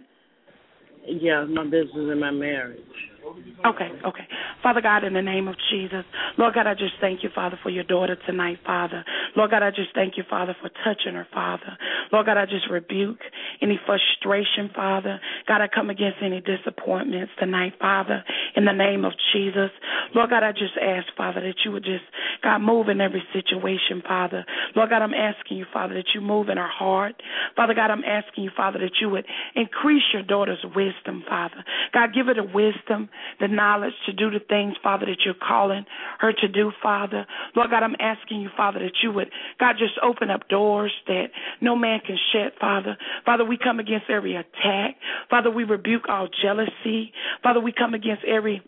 Yeah, my business and my marriage. Okay, okay. Father God, in the name of Jesus, Lord God, I just thank you, Father, for your daughter tonight, Father. Lord God, I just thank you, Father, for touching her, Father. Lord God, I just rebuke any frustration, Father. God, I come against any disappointments tonight, Father, in the name of Jesus. Lord God, I just ask, Father, that you would just, God, move in every situation, Father. Lord God, I'm asking you, Father, that you move in her heart. Father God, I'm asking you, Father, that you would increase your daughter's wisdom, Father. God, give her the wisdom, the knowledge to do the things, Father, that you're calling her to do, Father. Lord God, I'm asking you, Father, that you would, God, just open up doors that no man can shut, Father. Father, we come against every attack. Father, we rebuke all jealousy. Father, we come against every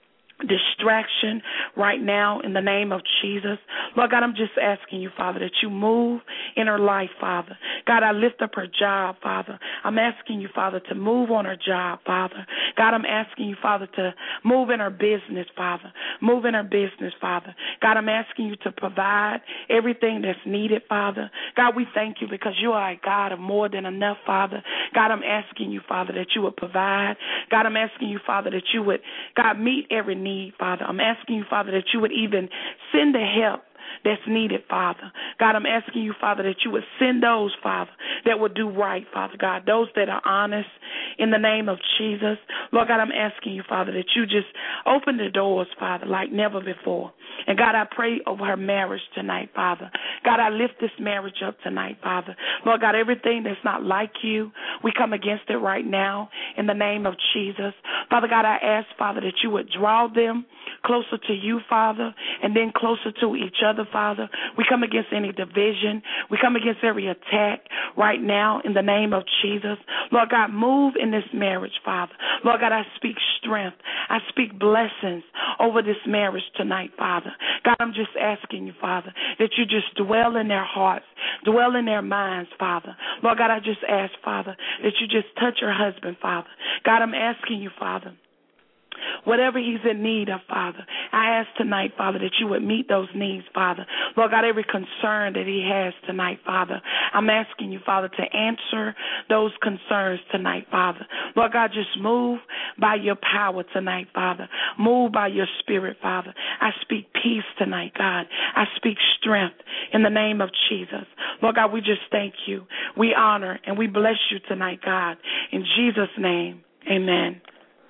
distraction right now in the name of Jesus. Lord God, I'm just asking you, Father, that you move in her life, Father. God, I lift up her job, Father. I'm asking you, Father, to move on her job, Father. God, I'm asking you, Father, to move in her business, Father. Move in her business, Father. God, I'm asking you to provide everything that's needed, Father. God, we thank you because you are a God of more than enough, Father. God, I'm asking you, Father, that you would provide. God, I'm asking you, Father, that you would, God, meet every need. Need, Father. I'm asking you, Father, that you would even send the help that's needed, Father. God, I'm asking you, Father, that you would send those, Father, that would do right, Father God, those that are honest in the name of Jesus. Lord God, I'm asking you, Father, that you just open the doors, Father, like never before. And God, I pray over her marriage tonight, Father. God, I lift this marriage up tonight, Father. Lord God, everything that's not like you, we come against it right now in the name of Jesus. Father God, I ask, Father, that you would draw them closer to you, Father, and then closer to each other, Father. We come against any division. We come against every attack right now in the name of Jesus. Lord God, move in this marriage, Father. Lord God, I speak strength. I speak blessings over this marriage tonight, Father. God, I'm just asking you, Father, that you just dwell in their hearts, dwell in their minds, Father. Lord God, I just ask, Father, that you just touch your husband, Father. God, I'm asking you, Father, whatever he's in need of, Father, I ask tonight, Father, that you would meet those needs, Father. Lord God, every concern that he has tonight, Father, I'm asking you, Father, to answer those concerns tonight, Father. Lord God, just move by your power tonight, Father. Move by your spirit, Father. I speak peace tonight, God. I speak strength in the name of Jesus. Lord God, we just thank you. We honor and we bless you tonight, God. In Jesus' name, amen.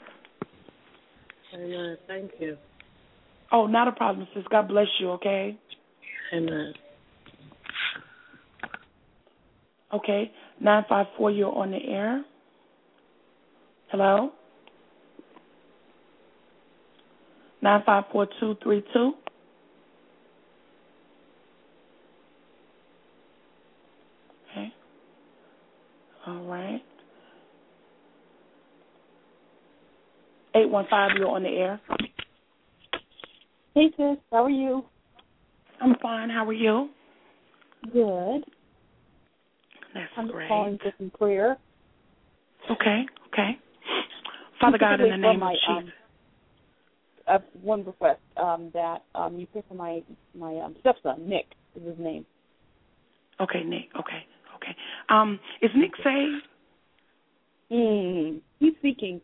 Amen. Thank you. Oh, not a problem, sis. God bless you, okay? Amen. Okay. nine five four, you're on the air. Hello? nine five four two three two. Okay. All right. eight one five, you're on the air. Hey, sis. How are you? I'm fine. How are you? Good. That's I'm great. just calling for some prayer. Okay, okay. Father God, in the name my, of Jesus. Um, I have one request, um, that um, you pray for my, my um, stepson, Nick is his name. Okay, Nick. Okay, okay. Um, is Nick saved? Mm, he's seeking.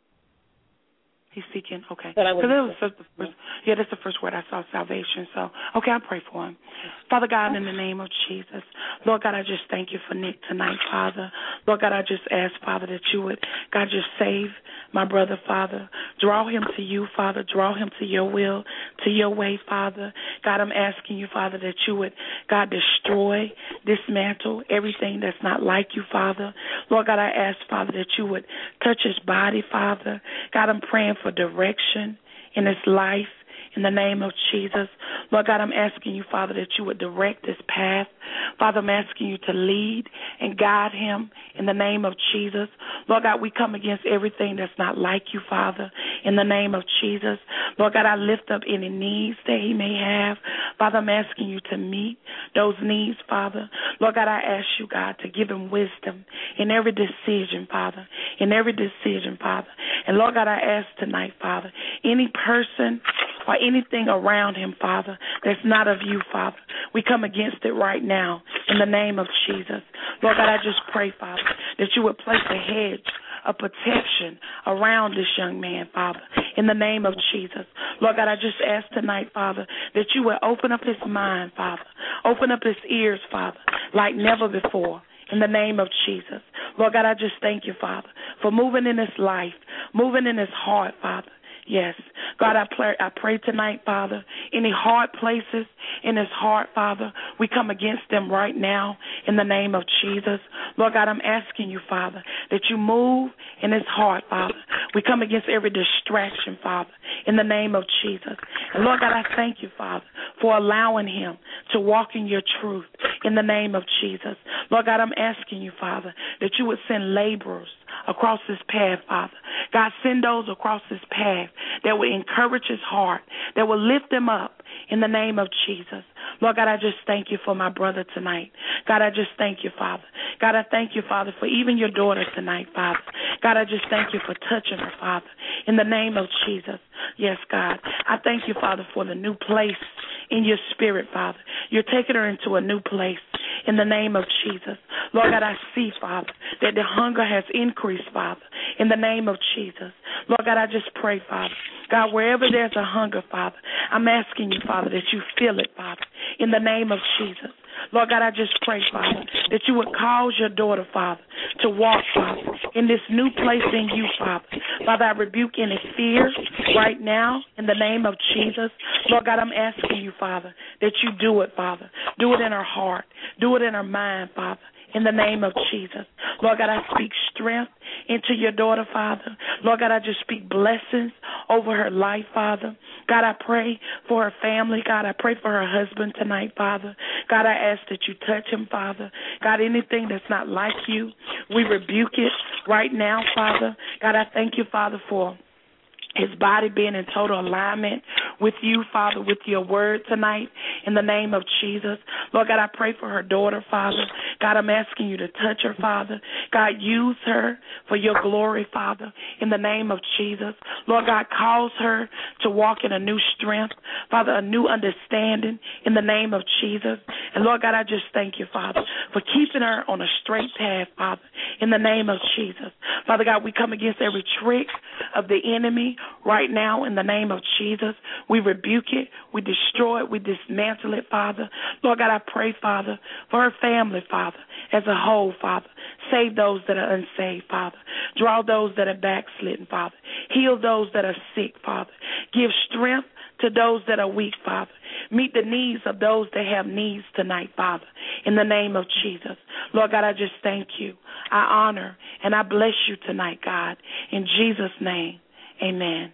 He's seeking, okay. But I Because wouldn't that was just the first, yeah, that's the first word I saw, salvation. So, okay, I'll pray for him. Father God, in the name of Jesus, Lord God, I just thank you for Nick tonight, Father. Lord God, I just ask, Father, that you would, God, just save my brother, Father. Draw him to you, Father. Draw him to your will, to your way, Father. God, I'm asking you, Father, that you would, God, destroy, dismantle everything that's not like you, Father. Lord God, I ask, Father, that you would touch his body, Father. God, I'm praying for direction in his life in the name of Jesus. Lord God, I'm asking you, Father, that you would direct his path. Father, I'm asking you to lead and guide him in the name of Jesus. Lord God, we come against everything that's not like you, Father, in the name of Jesus. Lord God, I lift up any needs that he may have. Father, I'm asking you to meet those needs, Father. Lord God, I ask you, God, to give him wisdom in every decision, Father, in every decision, Father. And Lord God, I ask tonight, Father, any person or anything around him, Father, that's not of you, Father, we come against it right now in the name of Jesus. Lord God, I just pray, Father, that you would place a hedge of protection around this young man, Father, in the name of Jesus. Lord God, I just ask tonight, Father, that you would open up his mind, Father, open up his ears, Father, like never before. In the name of Jesus. Lord God, I just thank you, Father, for moving in his life, moving in his heart, Father. Yes. God, I pray, I pray tonight, Father, any hard places in his heart, Father, we come against them right now in the name of Jesus. Lord God, I'm asking you, Father, that you move in his heart, Father. We come against every distraction, Father, in the name of Jesus. And Lord God, I thank you, Father, for allowing him to walk in your truth in the name of Jesus. Lord God, I'm asking you, Father, that you would send laborers across his path, Father. God, send those across his path that will encourage his heart, that will lift him up in the name of Jesus. Lord God, I just thank you for my brother tonight. God, I just thank you, Father. God, I thank you, Father, for even your daughter tonight, Father. God, I just thank you for touching her, Father, in the name of Jesus. Yes, God. I thank you, Father, for the new place in your spirit, Father. You're taking her into a new place in the name of Jesus. Lord God, I see, Father, that the hunger has increased, Father, in the name of Jesus. Lord God, I just pray, Father, God, wherever there's a hunger, Father, I'm asking you, Father, that you fill it, Father, in the name of Jesus. Lord God, I just pray, Father, that you would cause your daughter, Father, to walk, Father, in this new place in you, Father. Father, I rebuke any fear right now in the name of Jesus. Lord God, I'm asking you, Father, that you do it, Father. Do it in her heart. Do it in her mind, Father, in the name of Jesus. Lord God, I speak strength into your daughter, Father. Lord God, I just speak blessings over her life, Father. God, I pray for her family. God, I pray for her husband tonight, Father. God, I ask that you touch him, Father. God, anything that's not like you, we rebuke it right now, Father. God, I thank you, Father, for his body being in total alignment with you, Father, with your word tonight in the name of Jesus. Lord God, I pray for her daughter, Father. God, I'm asking you to touch her, Father. God, use her for your glory, Father, in the name of Jesus. Lord God, cause her to walk in a new strength, Father, a new understanding in the name of Jesus. And Lord God, I just thank you, Father, for keeping her on a straight path, Father, in the name of Jesus. Father God, we come against every trick of the enemy right now in the name of Jesus. We rebuke it. We destroy it. We dismantle it, Father. Lord God, I pray, Father, for her family, Father, as a whole, Father. Save those that are unsaved, Father. Draw those that are backslidden, Father. Heal those that are sick, Father. Give strength to those that are weak, Father. Meet the needs of those that have needs tonight, Father, in the name of Jesus. Lord God, I just thank you. I honor and I bless you tonight, God. In Jesus' name, amen.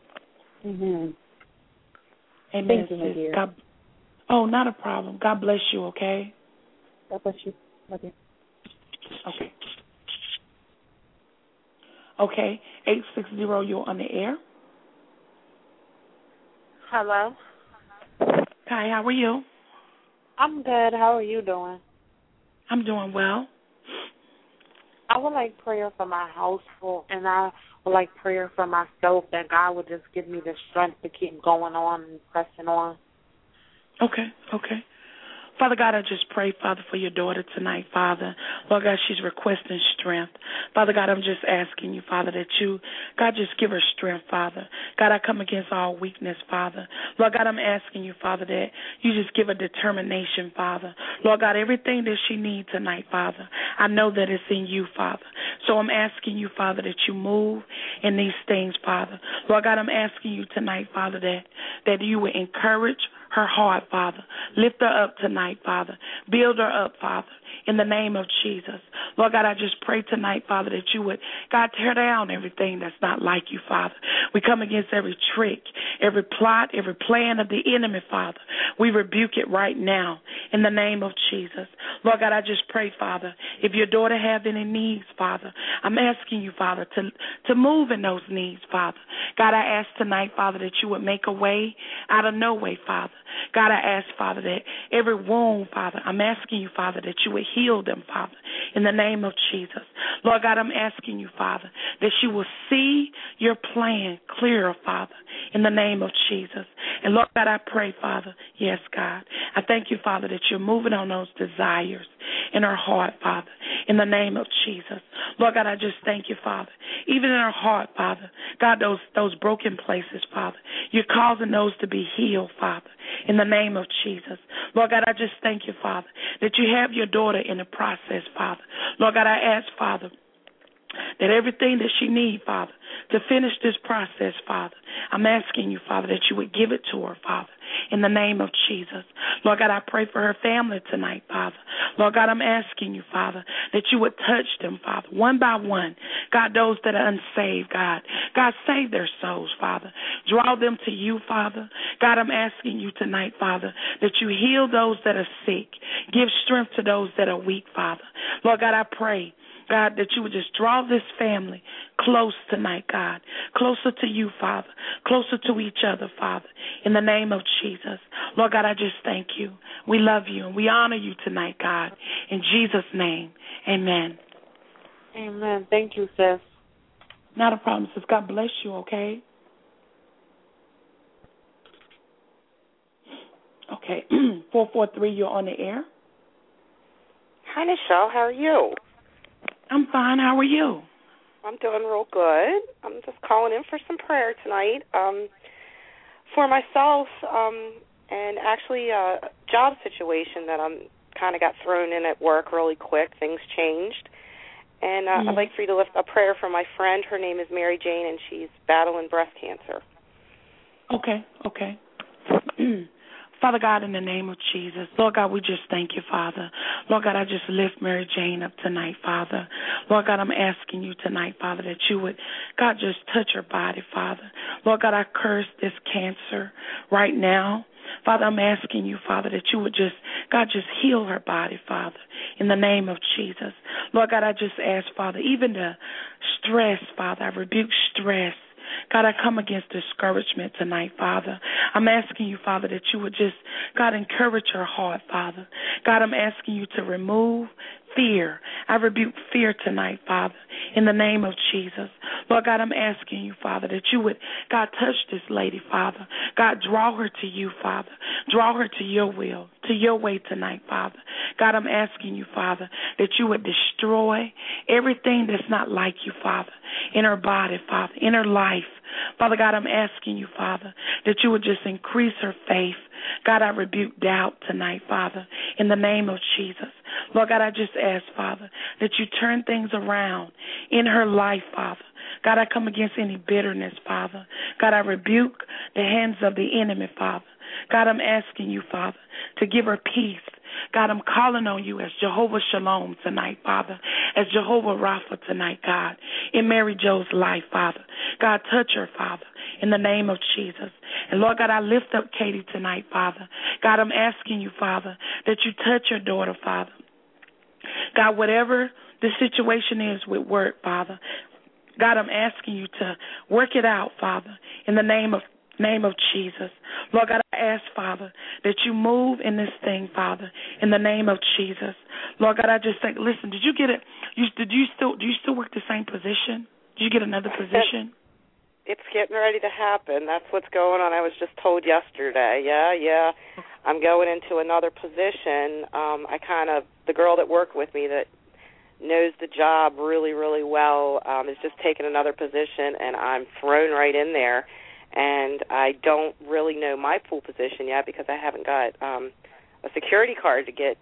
Amen. Amen. Thank you, my dear. God, oh, not a problem. God bless you, okay? God bless you. Love you. Okay. Okay, eight six zero, you're on the air. Hello. Hi, how are you? I'm good. How are you doing? I'm doing well. I would like prayer for my household, and I would like prayer for myself that God would just give me the strength to keep going on and pressing on. Okay, okay. Father God, I just pray, Father, for your daughter tonight, Father. Lord God, she's requesting strength. Father God, I'm just asking you, Father, that you, God, just give her strength, Father. God, I come against all weakness, Father. Lord God, I'm asking you, Father, that you just give her determination, Father. Lord God, everything that she needs tonight, Father, I know that it's in you, Father. So I'm asking you, Father, that you move in these things, Father. Lord God, I'm asking you tonight, Father, that, that you would encourage her heart, Father. Lift her up tonight, Father. Build her up, Father, in the name of Jesus. Lord God, I just pray tonight, Father, that you would, God, tear down everything that's not like you, Father. We come against every trick, every plot, every plan of the enemy, Father. We rebuke it right now in the name of Jesus. Lord God, I just pray, Father, if your daughter have any needs, Father, I'm asking you, Father, to, to move in those needs, Father. God, I ask tonight, Father, that you would make a way out of no way, Father. God, I ask, Father, that every wound, Father, I'm asking you, Father, that you would heal them, Father, in the name of Jesus. Lord God, I'm asking you, Father, that you will see your plan clearer, Father, in the name of Jesus. And Lord God, I pray, Father, yes, God, I thank you, Father, that you're moving on those desires in her heart, Father, in the name of Jesus. Lord God, I just thank you, Father, even in her heart, Father, God, those those broken places, Father, you're causing those to be healed, Father, in the name of Jesus. Lord God, I just thank you, Father, that you have your daughter in the process, Father. Lord God, I ask, Father, that everything that she needs, Father, to finish this process, Father, I'm asking you, Father, that you would give it to her, Father, in the name of Jesus. Lord God, I pray for her family tonight, Father. Lord God, I'm asking you, Father, that you would touch them, Father, one by one. God, those that are unsaved, God, God, save their souls, Father. Draw them to you, Father. God, I'm asking you tonight, Father, that you heal those that are sick. Give strength to those that are weak, Father. Lord God, I pray, God, that you would just draw this family close tonight, God, closer to you, Father, closer to each other, Father, in the name of Jesus. Lord God, I just thank you. We love you and we honor you tonight, God. In Jesus' name, amen. Amen. Thank you, sis. Not a problem, sis. God bless you, okay? Okay. four four three, you're on the air. Hi, Nichelle. How are you? I'm fine. How are you? I'm doing real good. I'm just calling in for some prayer tonight um, for myself um, and actually a job situation that I'm kind of got thrown in at work really quick. Things changed. And uh, mm-hmm. I'd like for you to lift a prayer for my friend. Her name is Mary Jane, and she's battling breast cancer. Okay, okay. Father God, in the name of Jesus, Lord God, we just thank you, Father. Lord God, I just lift Mary Jane up tonight, Father. Lord God, I'm asking you tonight, Father, that you would, God, just touch her body, Father. Lord God, I curse this cancer right now. Father, I'm asking you, Father, that you would just, God, just heal her body, Father, in the name of Jesus. Lord God, I just ask, Father, even the stress, Father, I rebuke stress. God, I come against discouragement tonight, Father. I'm asking you, Father, that you would just, God, encourage her heart, Father. God, I'm asking you to remove fear. I rebuke fear tonight, Father, in the name of Jesus. Lord God, I'm asking you, Father, that you would, God, touch this lady, Father. God, draw her to you, Father. Draw her to your will, to your way tonight, Father. God, I'm asking you, Father, that you would destroy everything that's not like you, Father, in her body, Father, in her life. Father God, I'm asking you, Father, that you would just increase her faith. God, I rebuke doubt tonight, Father, in the name of Jesus. Lord God, I just ask, Father, that you turn things around in her life, Father. God, I come against any bitterness, Father. God, I rebuke the hands of the enemy, Father. God, I'm asking you, Father, to give her peace. God, I'm calling on you as Jehovah Shalom tonight, Father, as Jehovah Rapha tonight, God, in Mary Jo's life, Father. God, touch her, Father, in the name of Jesus. And, Lord God, I lift up Katie tonight, Father. God, I'm asking you, Father, that you touch your daughter, Father. God, whatever the situation is with work, Father, God, I'm asking you to work it out, Father, in the name of name of Jesus. Lord God, I ask, Father, that you move in this thing, Father, in the name of Jesus. Lord God, I just think, listen, did you get it? You, did you still do you still work the same position? Did you get another position? it's getting ready to happen. That's what's going on. I was just told yesterday. Yeah, yeah. I'm going into another position. Um, I kind of, the girl that worked with me that knows the job really, really well um, is just taking another position, and I'm thrown right in there. And I don't really know my full position yet because I haven't got um, a security card to get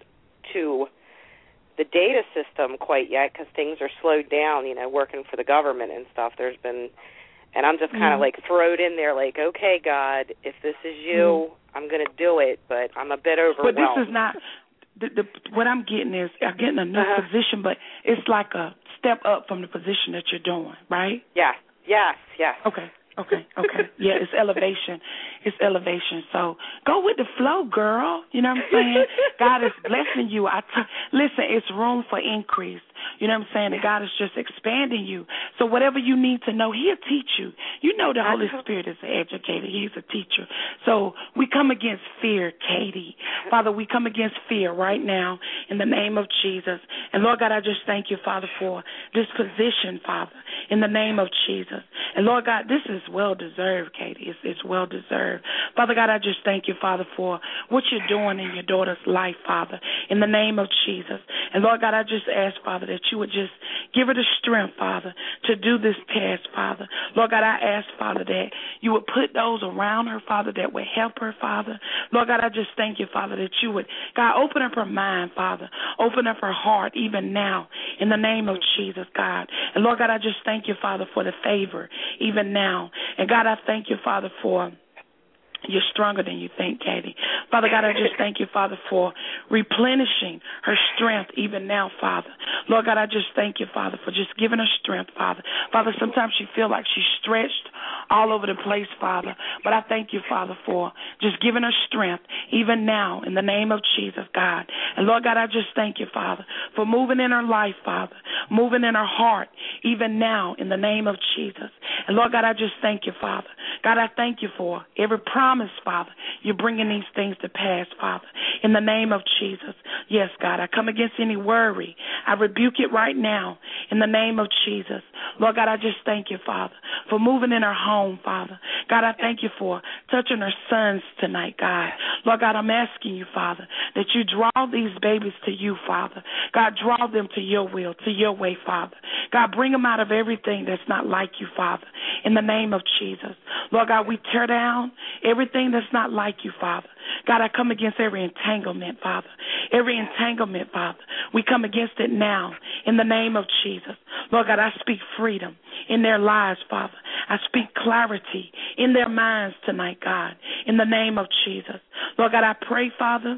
into the data system quite yet because things are slowed down, you know, working for the government and stuff. There's been, and I'm just kind of mm-hmm. like thrown in there like, okay, God, if this is you, mm-hmm. I'm going to do it, but I'm a bit overwhelmed. But this is not, the, the, what I'm getting is, I'm getting a new uh-huh. position, but it's like a step up from the position that you're doing, right? Yeah, yes, yes. Okay. Okay, okay. Yeah, it's elevation. It's elevation. So go with the flow, girl. You know what I'm saying? God is blessing you. I t- Listen, it's room for increase. You know what I'm saying? And God is just expanding you. So whatever you need to know, He'll teach you. You know the Holy Spirit is an educator. He's a teacher. So we come against fear, Katie. Father, we come against fear right now in the name of Jesus. And Lord God, I just thank you, Father, for this position, Father, in the name of Jesus. And Lord God, this is well-deserved, Katie. It's, it's well-deserved. Father God, I just thank you, Father, for what you're doing in your daughter's life, Father, in the name of Jesus. And Lord God, I just ask, Father, that you would just give her the strength, Father, to do this task, Father. Lord God, I ask, Father, that you would put those around her, Father, that would help her, Father. Lord God, I just thank you, Father, that you would, God, open up her mind, Father. Open up her heart even now in the name of Jesus, God. And Lord God, I just thank you, Father, for the favor even now. And God, I thank you, Father, for you're stronger than you think, Katie. Father God, I just thank you, Father, for replenishing her strength even now, Father. Lord God, I just thank you, Father, for just giving her strength, Father. Father, sometimes she feels like she's stretched all over the place, Father. But I thank you, Father, for just giving her strength even now in the name of Jesus, God. And Lord God, I just thank you, Father, for moving in her life, Father, moving in her heart even now in the name of Jesus. And Lord God, I just thank you, Father. God, I thank you for every promise, Father. You're bringing these things to pass, Father, in the name of Jesus. Yes, God, I come against any worry. I rebuke it right now in the name of Jesus. Lord God, I just thank you, Father, for moving in her home, Father. God, I thank you for touching her sons tonight, God. Lord God, I'm asking you, Father, that you draw these babies to you, Father. God, draw them to your will, to your way, Father. God, bring them out of everything that's not like you, Father, in the name of Jesus. Lord God, we tear down everything that's not like you, Father. God, I come against every entanglement, Father. Every entanglement, Father. We come against it now in the name of Jesus. Lord God, I speak freedom in their lives, Father. I speak clarity in their minds tonight, God, in the name of Jesus. Lord God, I pray, Father,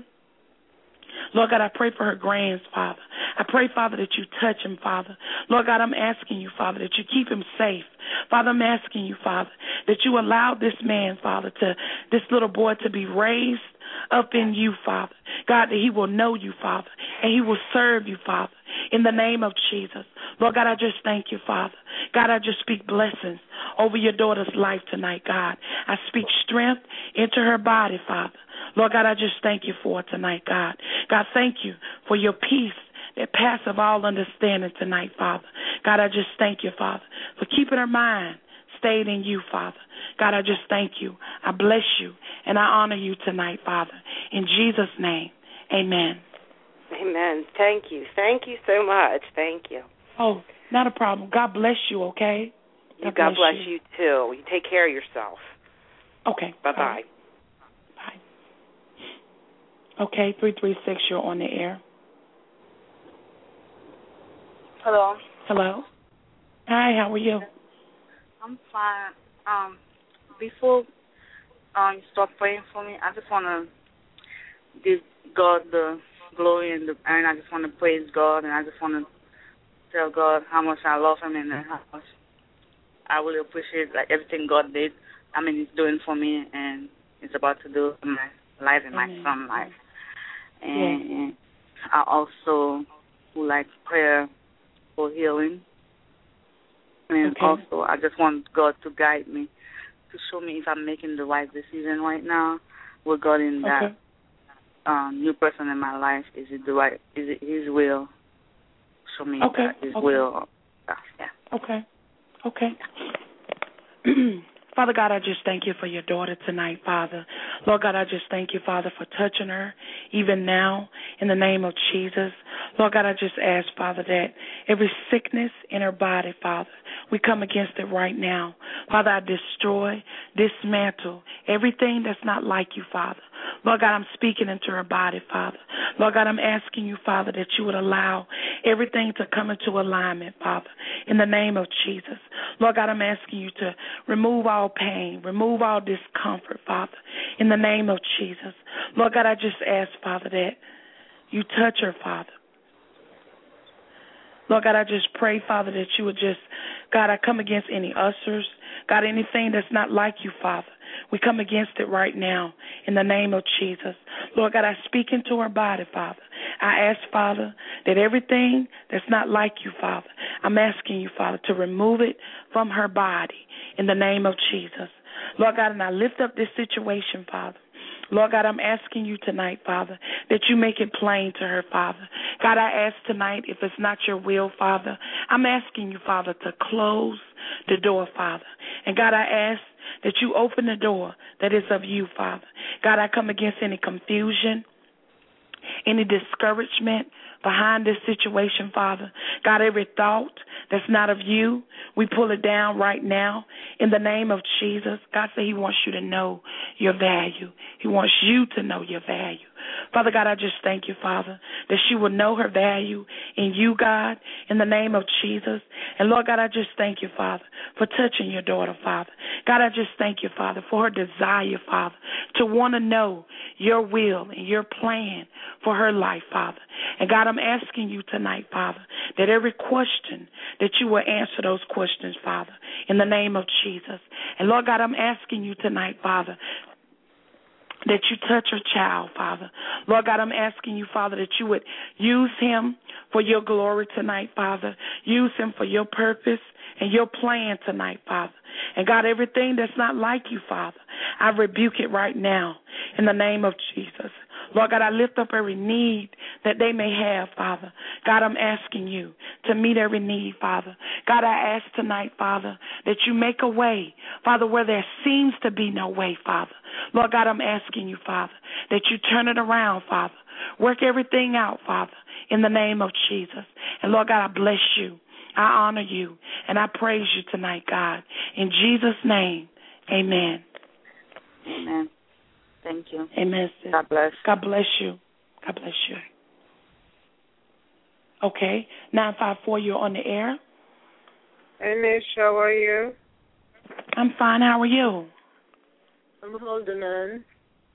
Lord God, I pray for her grands, Father. I pray, Father, that you touch him, Father. Lord God, I'm asking you, Father, that you keep him safe. Father, I'm asking you, Father, that you allow this man, Father, to this little boy to be raised up in you, Father. God, that he will know you, Father, and he will serve you, Father, in the name of Jesus. Lord God, I just thank you, Father. God, I just speak blessings over your daughter's life tonight, God. I speak strength into her body, Father. Lord God, I just thank you for it tonight, God. God, thank you for your peace that passeth all understanding tonight, Father. God, I just thank you, Father, for keeping her mind stayed in you, Father. God, I just thank you. I bless you, and I honor you tonight, Father. In Jesus' name, amen. Amen. Thank you. Thank you so much. Thank you. Oh, not a problem. God bless you, okay? God, you, God bless, bless you. you, too. You take care of yourself. Okay. Bye-bye. Right. Bye. Okay, three three six, you're on the air. Hello. Hello. Hi, how are you? I'm fine. Um, before um, you start praying for me, I just want to give God the glory and, the, and I just want to praise God, and I just want to tell God how much I love Him and how much I really appreciate like everything God did. I mean, He's doing for me, and He's about to do in my life and my mm-hmm. son's life. And, yeah. and I also would like prayer for healing. And okay. also, I just want God to guide me, to show me if I'm making the right decision right now regarding that okay. um, new person in my life. Is it the right? Is it His will? Show me okay. that His okay. will. Uh, yeah. Okay. Okay. Father God, I just thank you for your daughter tonight, Father. Lord God, I just thank you, Father, for touching her even now in the name of Jesus. Lord God, I just ask, Father, that every sickness in her body, Father, we come against it right now. Father, I destroy, dismantle everything that's not like you, Father. Lord God, I'm speaking into her body, Father. Lord God, I'm asking you, Father, that you would allow everything to come into alignment, Father, in the name of Jesus. Lord God, I'm asking you to remove all pain, remove all discomfort, Father, in the name of Jesus. Lord God, I just ask, Father, that you touch her, Father. Lord God, I just pray, Father, that you would just, God, I come against any ulcers, God, anything that's not like you, Father. We come against it right now in the name of Jesus. Lord God, I speak into her body, Father. I ask, Father, that everything that's not like you, Father, I'm asking you, Father, to remove it from her body in the name of Jesus. Lord God, and I lift up this situation, Father. Lord God, I'm asking you tonight, Father, that you make it plain to her, Father. God, I ask tonight, if it's not your will, Father, I'm asking you, Father, to close the door, Father. And God, I ask that you open the door that is of you, Father. God, I come against any confusion, any discouragement behind this situation, Father. God, every thought that's not of you, we pull it down right now in the name of Jesus. God said he wants you to know your value. He wants you to know your value. Father God, I just thank you, Father, that she will know her value in you, God, in the name of Jesus. And Lord God, I just thank you, Father, for touching your daughter, Father. God, I just thank you, Father, for her desire, Father, to want to know your will and your plan for her life, Father. And God, I'm asking you tonight, Father, that every question, that you will answer those questions, Father, in the name of Jesus. And Lord God, I'm asking you tonight, Father, that you touch her child, Father. Lord God, I'm asking you, Father, that you would use him for your glory tonight, Father. Use him for your purpose and your plan tonight, Father. And God, everything that's not like you, Father, I rebuke it right now in the name of Jesus. Lord God, I lift up every need that they may have, Father. God, I'm asking you to meet every need, Father. God, I ask tonight, Father, that you make a way, Father, where there seems to be no way, Father. Lord God, I'm asking you, Father, that you turn it around, Father. Work everything out, Father, in the name of Jesus. And Lord God, I bless you. I honor you. And I praise you tonight, God. In Jesus' name, amen. Amen. Thank you. Amen, sis. God bless. God bless you. God bless you. Okay. nine five four, you're on the air. Hey, Miss, how are you? I'm fine. How are you? I'm holding on.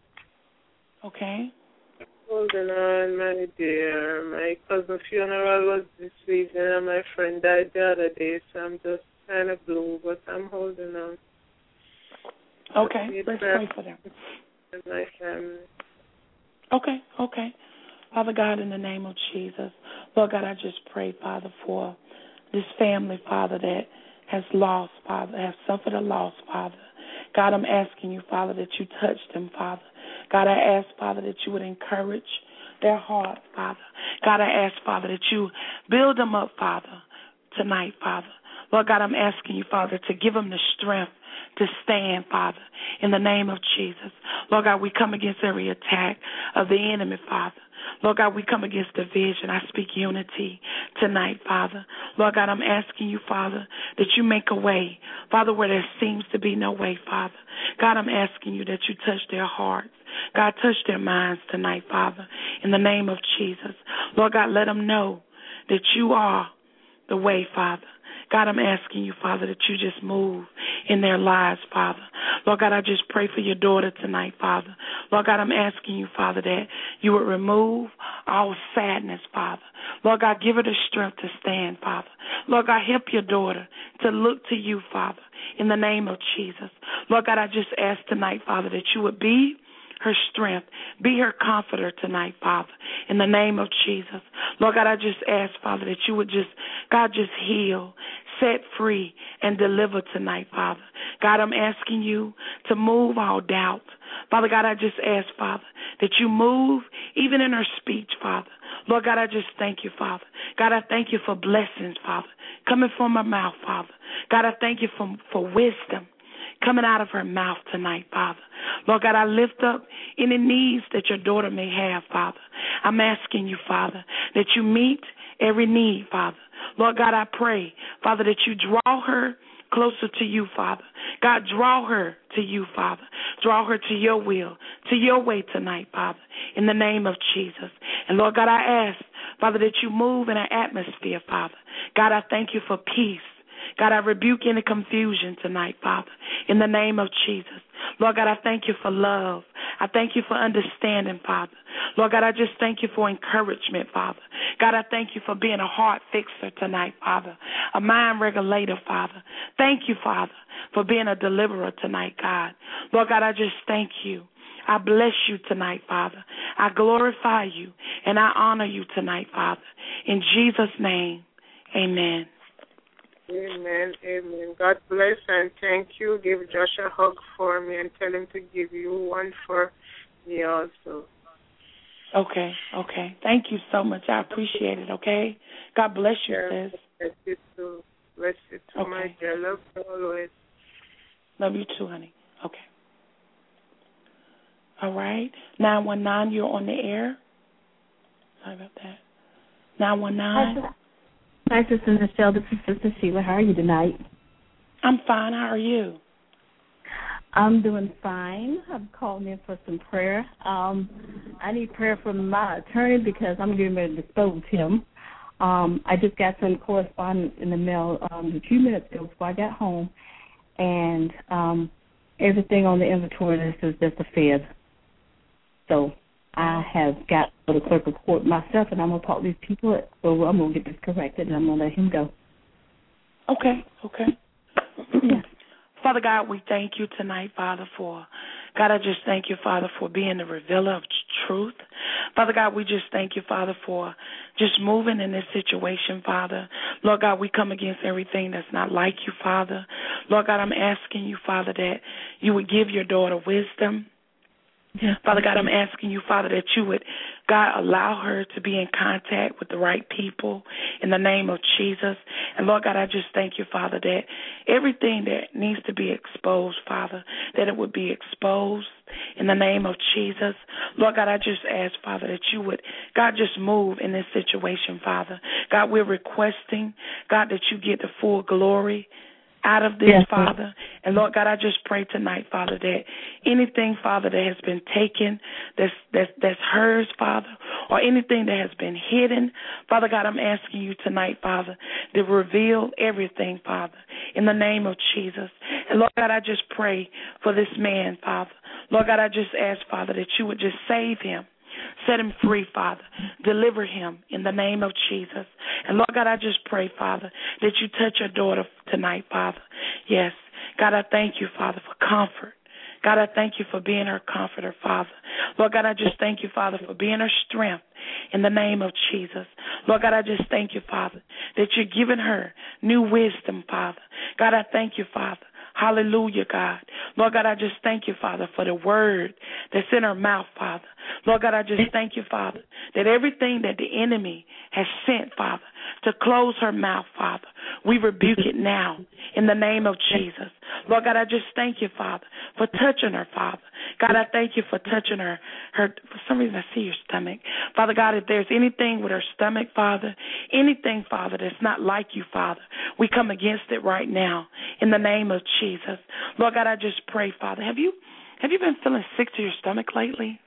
Okay. Holding on, my dear. My cousin's funeral was this evening, and my friend died the other day, so I'm just kind of blue, but I'm holding on. Okay. Let's pray for them. And my family. Okay, okay. Father God, in the name of Jesus, Lord God, I just pray, Father, for this family, Father, that has lost, Father, has suffered a loss, Father. God, I'm asking you, Father, that you touch them, Father. God, I ask, Father, that you would encourage their heart, Father. God, I ask, Father, that you build them up, Father, tonight, Father. Lord God, I'm asking you, Father, to give them the strength to stand, Father, in the name of Jesus. Lord God, we come against every attack of the enemy, Father. Lord God, we come against division. I speak unity tonight, Father. Lord God, I'm asking you, Father, that you make a way, Father, where there seems to be no way, Father. God, I'm asking you that you touch their hearts. God, touch their minds tonight, Father, in the name of Jesus. Lord God, let them know that you are the way, Father. God, I'm asking you, Father, that you just move in their lives, Father. Lord God, I just pray for your daughter tonight, Father. Lord God, I'm asking you, Father, that you would remove all sadness, Father. Lord God, give her the strength to stand, Father. Lord God, help your daughter to look to you, Father, in the name of Jesus. Lord God, I just ask tonight, Father, that you would be her strength. Be her comforter tonight, Father, in the name of Jesus. Lord God, I just ask, Father, that you would just, God, just heal, set free, and deliver tonight, Father. God, I'm asking you to move all doubt. Father God, I just ask, Father, that you move even in her speech, Father. Lord God, I just thank you, Father. God, I thank you for blessings, Father, coming from my mouth, Father. God, I thank you for, for wisdom coming out of her mouth tonight, Father. Lord God, I lift up any needs that your daughter may have, Father. I'm asking you, Father, that you meet every need, Father. Lord God, I pray, Father, that you draw her closer to you, Father. God, draw her to you, Father. Draw her to your will, to your way tonight, Father, in the name of Jesus. And Lord God, I ask, Father, that you move in our atmosphere, Father. God, I thank you for peace. God, I rebuke any confusion tonight, Father, in the name of Jesus. Lord God, I thank you for love. I thank you for understanding, Father. Lord God, I just thank you for encouragement, Father. God, I thank you for being a heart fixer tonight, Father, a mind regulator, Father. Thank you, Father, for being a deliverer tonight, God. Lord God, I just thank you. I bless you tonight, Father. I glorify you, and I honor you tonight, Father. In Jesus' name, amen. Amen, amen. God bless and thank you. Give Josh a hug for me and tell him to give you one for me also. Okay, okay. Thank you so much. I appreciate it, okay? God bless you, yeah, sis. Bless you too. Bless you too, okay. my dear. Love you always. Love you too, honey. Okay. All right. nine one nine, you're on the air. Sorry about that. nine one nine. Hi, Sister Michelle. This is Sister Sheila. How are you tonight? I'm fine. How are you? I'm doing fine. I'm calling in for some prayer. Um, I need prayer from my attorney because I'm getting ready to dispose him. Um, I just got some correspondence in the mail um, a few minutes ago before I got home, and um, everything on the inventory list is just a fib. So I have got to the clerk of court myself, and I'm going to talk to these people, so I'm going to get this corrected, and I'm going to let him go. Okay, okay. Yeah. Father God, we thank you tonight, Father, for, God, I just thank you, Father, for being the revealer of truth. Father God, we just thank you, Father, for just moving in this situation, Father. Lord God, we come against everything that's not like you, Father. Lord God, I'm asking you, Father, that you would give your daughter wisdom. Yes. Father God, I'm asking you, Father, that you would, God, allow her to be in contact with the right people in the name of Jesus. And, Lord God, I just thank you, Father, that everything that needs to be exposed, Father, that it would be exposed in the name of Jesus. Lord God, I just ask, Father, that you would, God, just move in this situation, Father. God, we're requesting, God, that you get the full glory out of this, yes, Father. And, Lord God, I just pray tonight, Father, that anything, Father, that has been taken, that's, that's, that's hers, Father, or anything that has been hidden, Father God, I'm asking you tonight, Father, to reveal everything, Father, in the name of Jesus. And, Lord God, I just pray for this man, Father. Lord God, I just ask, Father, that you would just save him. Set him free, Father. Deliver him in the name of Jesus. And, Lord God, I just pray, Father, that you touch your daughter tonight, Father. Yes. God, I thank you, Father, for comfort. God, I thank you for being her comforter, Father. Lord God, I just thank you, Father, for being her strength in the name of Jesus. Lord God, I just thank you, Father, that you're giving her new wisdom, Father. God, I thank you, Father. Hallelujah, God. Lord God, I just thank you, Father, for the word that's in her mouth, Father. Lord God, I just thank you, Father, that everything that the enemy has sent, Father, to close her mouth, Father, we rebuke it now in the name of Jesus. Lord God, I just thank you, Father, for touching her, Father. God, I thank you for touching her. her. For some reason, I see your stomach. Father God, if there's anything with her stomach, Father, anything, Father, that's not like you, Father, we come against it right now in the name of Jesus. Lord God, I just pray, Father, have you have you been feeling sick to your stomach lately?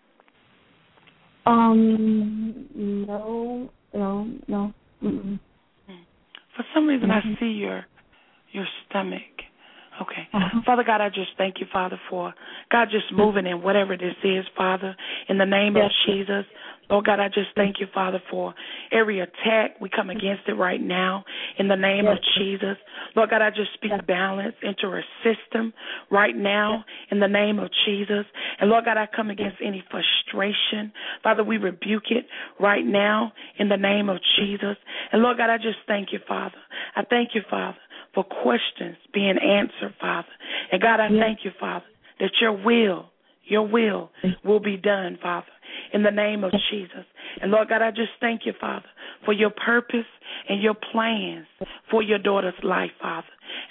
Um, no, no, no. Mm-mm. For some reason, mm-hmm. I see your your stomach. Okay. Uh-huh. Father God, I just thank you, Father, for God just moving in whatever this is, Father, in the name yes. of Jesus. Lord God, I just thank you, Father, for every attack. We come against it right now in the name yes. of Jesus. Lord God, I just speak yes. balance into her system right now yes. in the name of Jesus. And Lord God, I come against any frustration. Father, we rebuke it right now in the name of Jesus. And Lord God, I just thank you, Father. I thank you, Father, for questions being answered, Father. And God, I yes. thank you, Father, that your will, your will will be done, Father, in the name of Jesus. And Lord God, I just thank you, Father, for your purpose and your plans for your daughter's life, Father.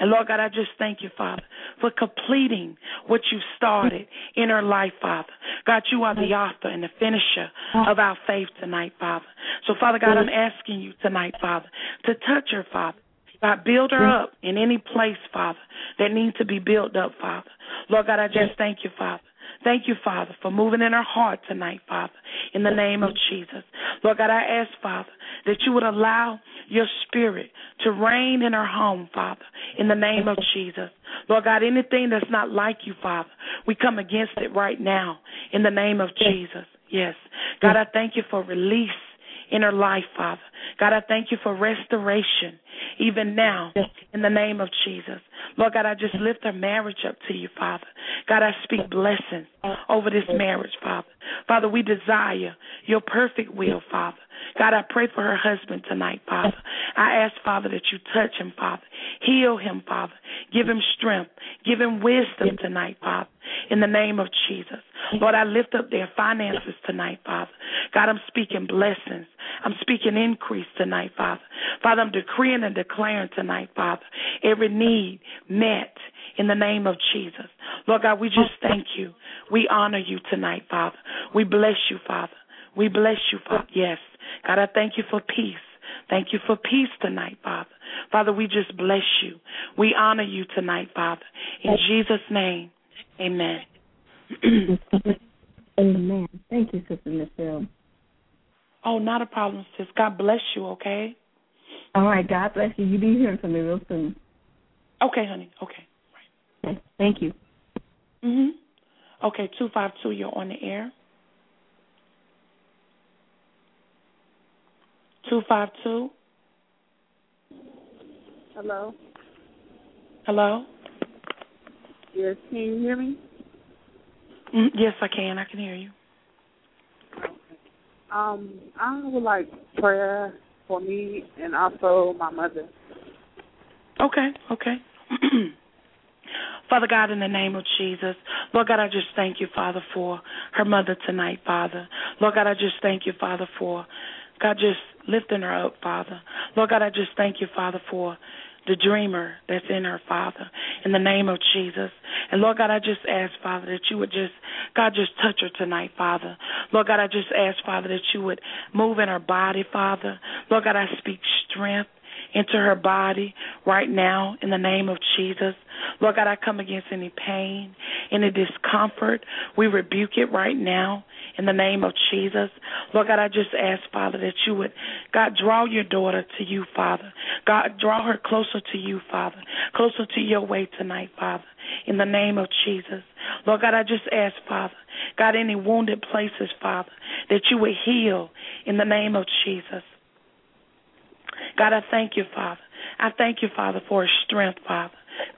And, Lord God, I just thank you, Father, for completing what you started in her life, Father. God, you are the author and the finisher of our faith tonight, Father. So, Father God, I'm asking you tonight, Father, to touch her, Father. God, build her up in any place, Father, that needs to be built up, Father. Lord God, I just thank you, Father. Thank you, Father, for moving in her heart tonight, Father, in the name of Jesus. Lord God, I ask, Father, that you would allow your spirit to reign in her home, Father, in the name of Jesus. Lord God, anything that's not like you, Father, we come against it right now in the name of Jesus. Yes. God, I thank you for release in her life, Father. God, I thank you for restoration even now in the name of Jesus. Lord God, I just lift her marriage up to you, Father. God, I speak blessings over this marriage, Father. Father, we desire your perfect will, Father. God, I pray for her husband tonight, Father. I ask, Father, that you touch him, Father. Heal him, Father. Give him strength. Give him wisdom tonight, Father, in the name of Jesus. Lord, I lift up their finances tonight, Father. God, I'm speaking blessings. I'm speaking increase tonight, Father. Father, I'm decreeing and declaring tonight, Father, every need met in the name of Jesus. Lord God, we just thank you. We honor you tonight, Father. We bless you, Father. We bless you, Father. Yes. God, I thank you for peace. Thank you for peace tonight, Father. Father, we just bless you. We honor you tonight, Father. In Jesus' name, amen. Amen. Thank you, Sister Michelle. Oh, not a problem, sis. God bless you, okay? All right, God bless you. You'll be hearing from me real soon. Okay, honey. Okay. Okay. Thank you. Mm-hmm. Okay, two five two, you're on the air. two five two. Hello? Hello? Yes, can you hear me? Mm, yes, I can. I can hear you. Um, I would like prayer for me and also my mother. Okay, okay. Father God, in the name of Jesus, Lord God, I just thank you, Father, for her mother tonight, Father. Lord God, I just thank you, Father, for, God, just lifting her up, Father. Lord God, I just thank you, Father, for the dreamer that's in her, Father, in the name of Jesus. And, Lord God, I just ask, Father, that you would just, God, just touch her tonight, Father. Lord God, I just ask, Father, that you would move in her body, Father. Lord God, I speak strength into her body right now in the name of Jesus. Lord God, I come against any pain, any discomfort. We rebuke it right now in the name of Jesus. Lord God, I just ask, Father, that you would, God, draw your daughter to you, Father. God, draw her closer to you, Father, closer to your way tonight, Father, in the name of Jesus. Lord God, I just ask, Father, God, any wounded places, Father, that you would heal in the name of Jesus. God, I thank you, Father. I thank you, Father, for her strength, Father.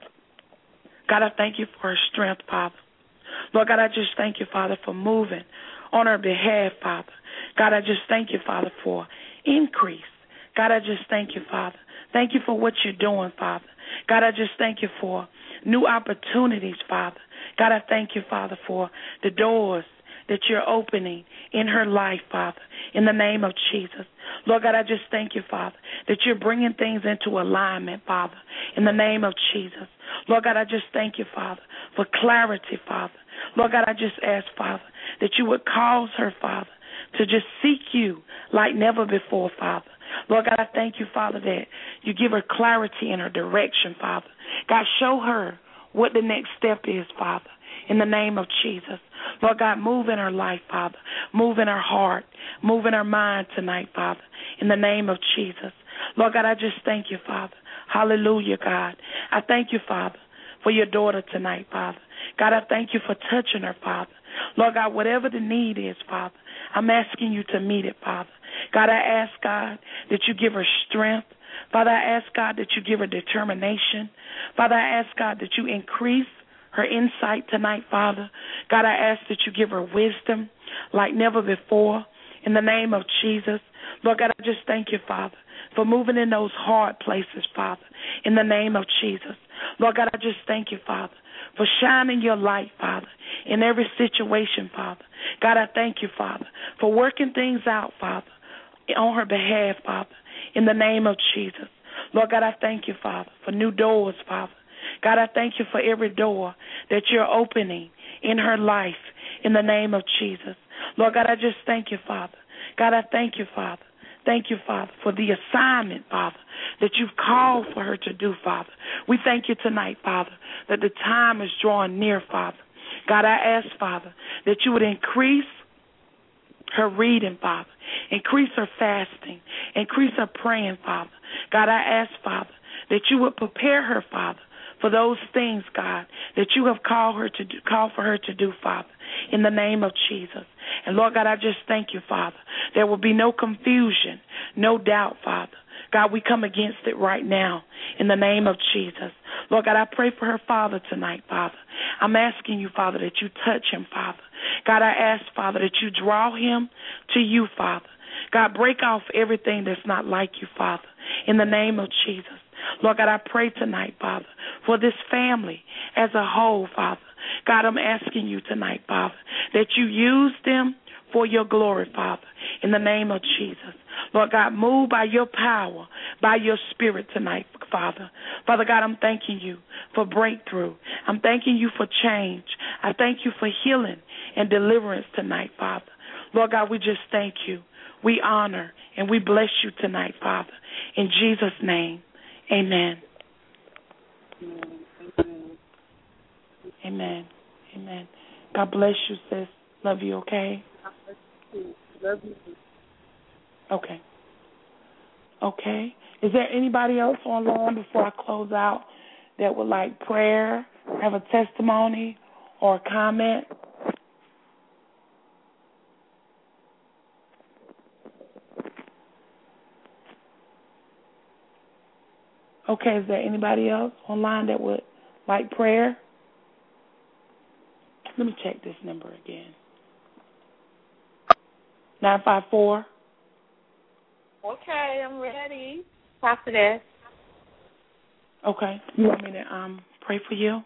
God, I thank you for her strength, Father. Lord God, I just thank you, Father, for moving on her behalf, Father. God, I just thank you, Father, for increase. God, I just thank you, Father. Thank you for what you're doing, Father. God, I just thank you for new opportunities, Father. God, I thank you, Father, for the doors that you're opening in her life, Father, in the name of Jesus. Lord God, I just thank you, Father, that you're bringing things into alignment, Father, in the name of Jesus. Lord God, I just thank you, Father, for clarity, Father. Lord God, I just ask, Father, that you would cause her, Father, to just seek you like never before, Father. Lord God, I thank you, Father, that you give her clarity in her direction, Father. God, show her what the next step is, Father, in the name of Jesus. Lord God, move in her life, Father. Move in her heart. Move in her mind tonight, Father, in the name of Jesus. Lord God, I just thank you, Father. Hallelujah, God. I thank you, Father, for your daughter tonight, Father. God, I thank you for touching her, Father. Lord God, whatever the need is, Father, I'm asking you to meet it, Father. God, I ask, God, that you give her strength. Father, I ask, God, that you give her determination. Father, I ask, God, that you increase her insight tonight, Father. God, I ask that you give her wisdom like never before in the name of Jesus. Lord God, I just thank you, Father, for moving in those hard places, Father, in the name of Jesus. Lord God, I just thank you, Father, for shining your light, Father, in every situation, Father. God, I thank you, Father, for working things out, Father, on her behalf, Father, in the name of Jesus. Lord God, I thank you, Father, for new doors, Father. God, I thank you for every door that you're opening in her life in the name of Jesus. Lord God, I just thank you, Father. God, I thank you, Father. Thank you, Father, for the assignment, Father, that you've called for her to do, Father. We thank you tonight, Father, that the time is drawing near, Father. God, I ask, Father, that you would increase her reading, Father, increase her fasting, increase her praying, Father. God, I ask, Father, that you would prepare her, Father, for those things, God, that you have called her to do, called for her to do, Father, in the name of Jesus. And Lord God, I just thank you, Father. There will be no confusion, no doubt, Father. God, we come against it right now in the name of Jesus. Lord God, I pray for her father tonight, Father. I'm asking you, Father, that you touch him, Father. God, I ask, Father, that you draw him to you, Father. God, break off everything that's not like you, Father, in the name of Jesus. Lord God, I pray tonight, Father, for this family as a whole, Father. God, I'm asking you tonight, Father, that you use them for your glory, Father, in the name of Jesus. Lord God, move by your power, by your spirit tonight, Father. Father God, I'm thanking you for breakthrough. I'm thanking you for change. I thank you for healing and deliverance tonight, Father. Lord God, we just thank you. We honor and we bless you tonight, Father. In Jesus' name, amen. Amen. Amen. God bless you, sis. Love you, okay? Love you. Okay. Okay. Is there anybody else online before I close out that would like prayer, have a testimony, or a comment? Okay, is there anybody else online that would like prayer? Let me check this number again. nine five four. Okay, I'm ready. Prophetess. Okay. You want me to um pray for you?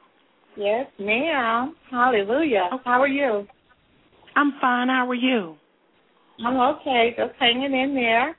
Yes, ma'am. Hallelujah. Okay. How are you? I'm fine. How are you? I'm okay. Just hanging in there.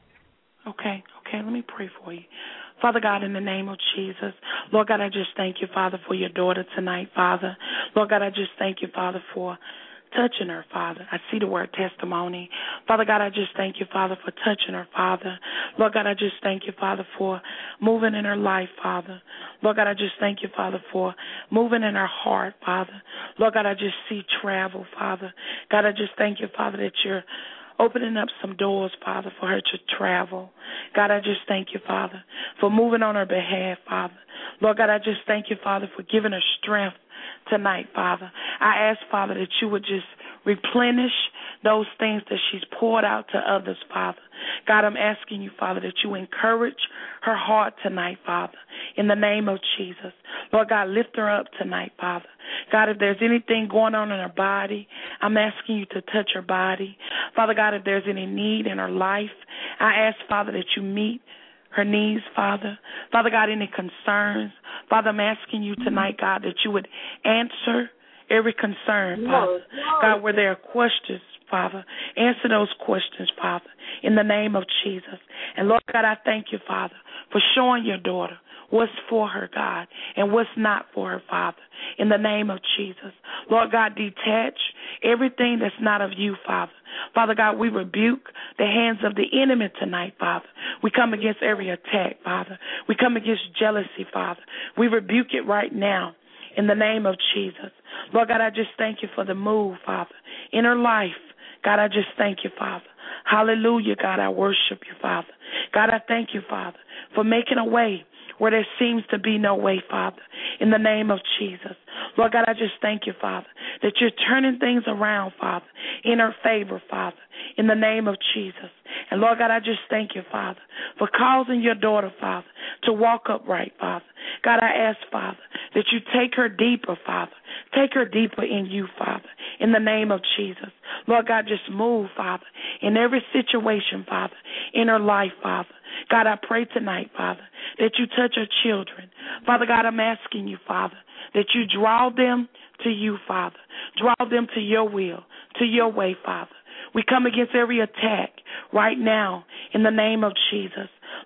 Okay. Okay. Let me pray for you. Father God, in the name of Jesus, Lord God, I just thank you, Father, for your daughter tonight, Father. Lord God, I just thank you, Father, for touching her, Father. I see the word testimony. Father God, I just thank you, Father, for touching her, Father. Lord God, I just thank you, Father, for moving in her life, Father. Lord God, I just thank you, Father, for moving in her heart, Father. Lord God, I just see travel, Father. God, I just thank you, Father, that you're opening up some doors, Father, for her to travel. God, I just thank you, Father, for moving on her behalf, Father. Lord God, I just thank you, Father, for giving her strength tonight, Father. I ask, Father, that you would just replenish those things that she's poured out to others, Father. God, I'm asking you, Father, that you encourage her heart tonight, Father, in the name of Jesus. Lord God, lift her up tonight, Father. God, if there's anything going on in her body, I'm asking you to touch her body. Father God, if there's any need in her life, I ask, Father, that you meet her needs, Father. Father God, any concerns. Father, I'm asking you tonight, God, that you would answer every concern, Father. God, where there are questions, Father, answer those questions, Father, in the name of Jesus. And Lord God, I thank you, Father, for showing your daughter what's for her, God, and what's not for her, Father, in the name of Jesus. Lord God, detach everything that's not of you, Father. Father God, we rebuke the hands of the enemy tonight, Father. We come against every attack, Father. We come against jealousy, Father. We rebuke it right now in the name of Jesus. Lord God, I just thank you for the move, Father, in her life. God, I just thank you, Father. Hallelujah, God, I worship you, Father. God, I thank you, Father, for making a way where there seems to be no way, Father, in the name of Jesus. Lord God, I just thank you, Father, that you're turning things around, Father, in her favor, Father, in the name of Jesus. And Lord God, I just thank you, Father, for causing your daughter, Father, to walk upright, Father. God, I ask, Father, that you take her deeper, Father. Take her deeper in you, Father, in the name of Jesus. Lord God, just move, Father, in every situation, Father, in her life, Father. God, I pray tonight, Father, that you touch her children. Father God, I'm asking you, Father, that you draw them to you, Father. Draw them to your will, to your way, Father. We come against every attack right now in the name of Jesus.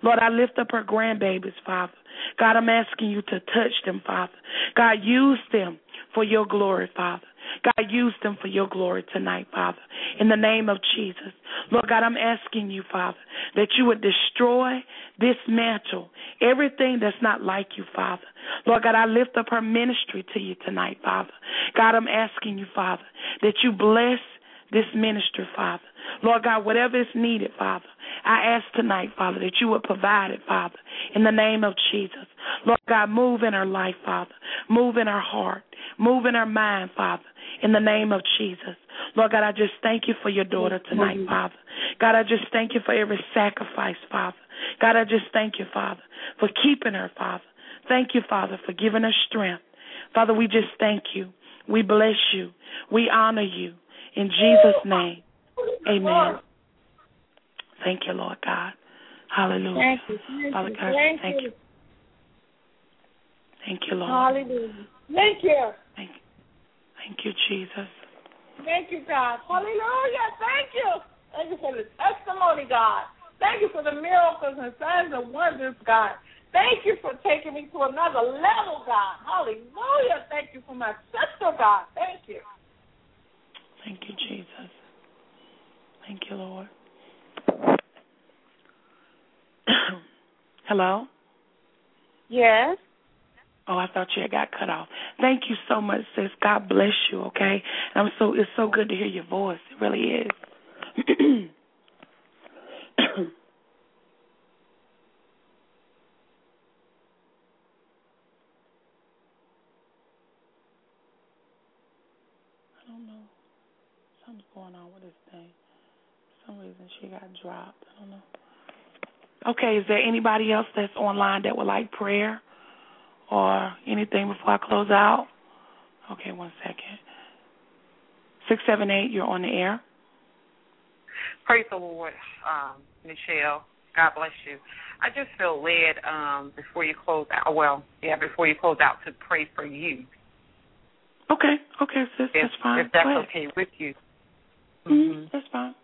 Lord, I lift up her grandbabies, Father. God, I'm asking you to touch them, Father. God, use them for your glory, Father. God, use them for your glory tonight, Father, in the name of Jesus. Lord God, I'm asking you, Father, that you would destroy, dismantle everything that's not like you, Father. Lord God, I lift up her ministry to you tonight, Father. God, I'm asking you, Father, that you bless this ministry, Father. Lord God, whatever is needed, Father, I ask tonight, Father, that you would provide it, Father, in the name of Jesus. Lord God, move in her life, Father. Move in her heart. Move in her mind, Father, in the name of Jesus. Lord God, I just thank you for your daughter tonight, Father. God, I just thank you for every sacrifice, Father. God, I just thank you, Father, for keeping her, Father. Thank you, Father, for giving her strength. Father, we just thank you. We bless you. We honor you. In Jesus' name, amen. Thank you, Lord God. Hallelujah. Thank you. Thank Father you. God, thank, thank you. you. Thank you, Lord. Hallelujah. Thank you. Thank, thank you, Jesus. Thank you, God. Hallelujah. Thank you. Thank you for the testimony, God. Thank you for the miracles and signs and wonders, God. Thank you for taking me to another level, God. Hallelujah. Thank you for my sister, God. Thank you. Thank you, Jesus. Thank you, Lord. Hello? Yes. Oh, I thought you had got cut off. Thank you so much, sis. God bless you, okay? And I'm so it's so good to hear your voice. It really is. I don't know. Something's going on with this thing. For some reason she got dropped. I don't know. Okay, is there anybody else that's online that would like prayer or anything before I close out? Okay, one second. six seven eight, you're on the air. Praise the Lord, um, Michelle. God bless you. I just feel led um, before you close out. Well, yeah, before you close out to pray for you. Okay, okay, sis, If, that's fine. if that's okay with you. Mm-hmm. Mm-hmm. That's fine.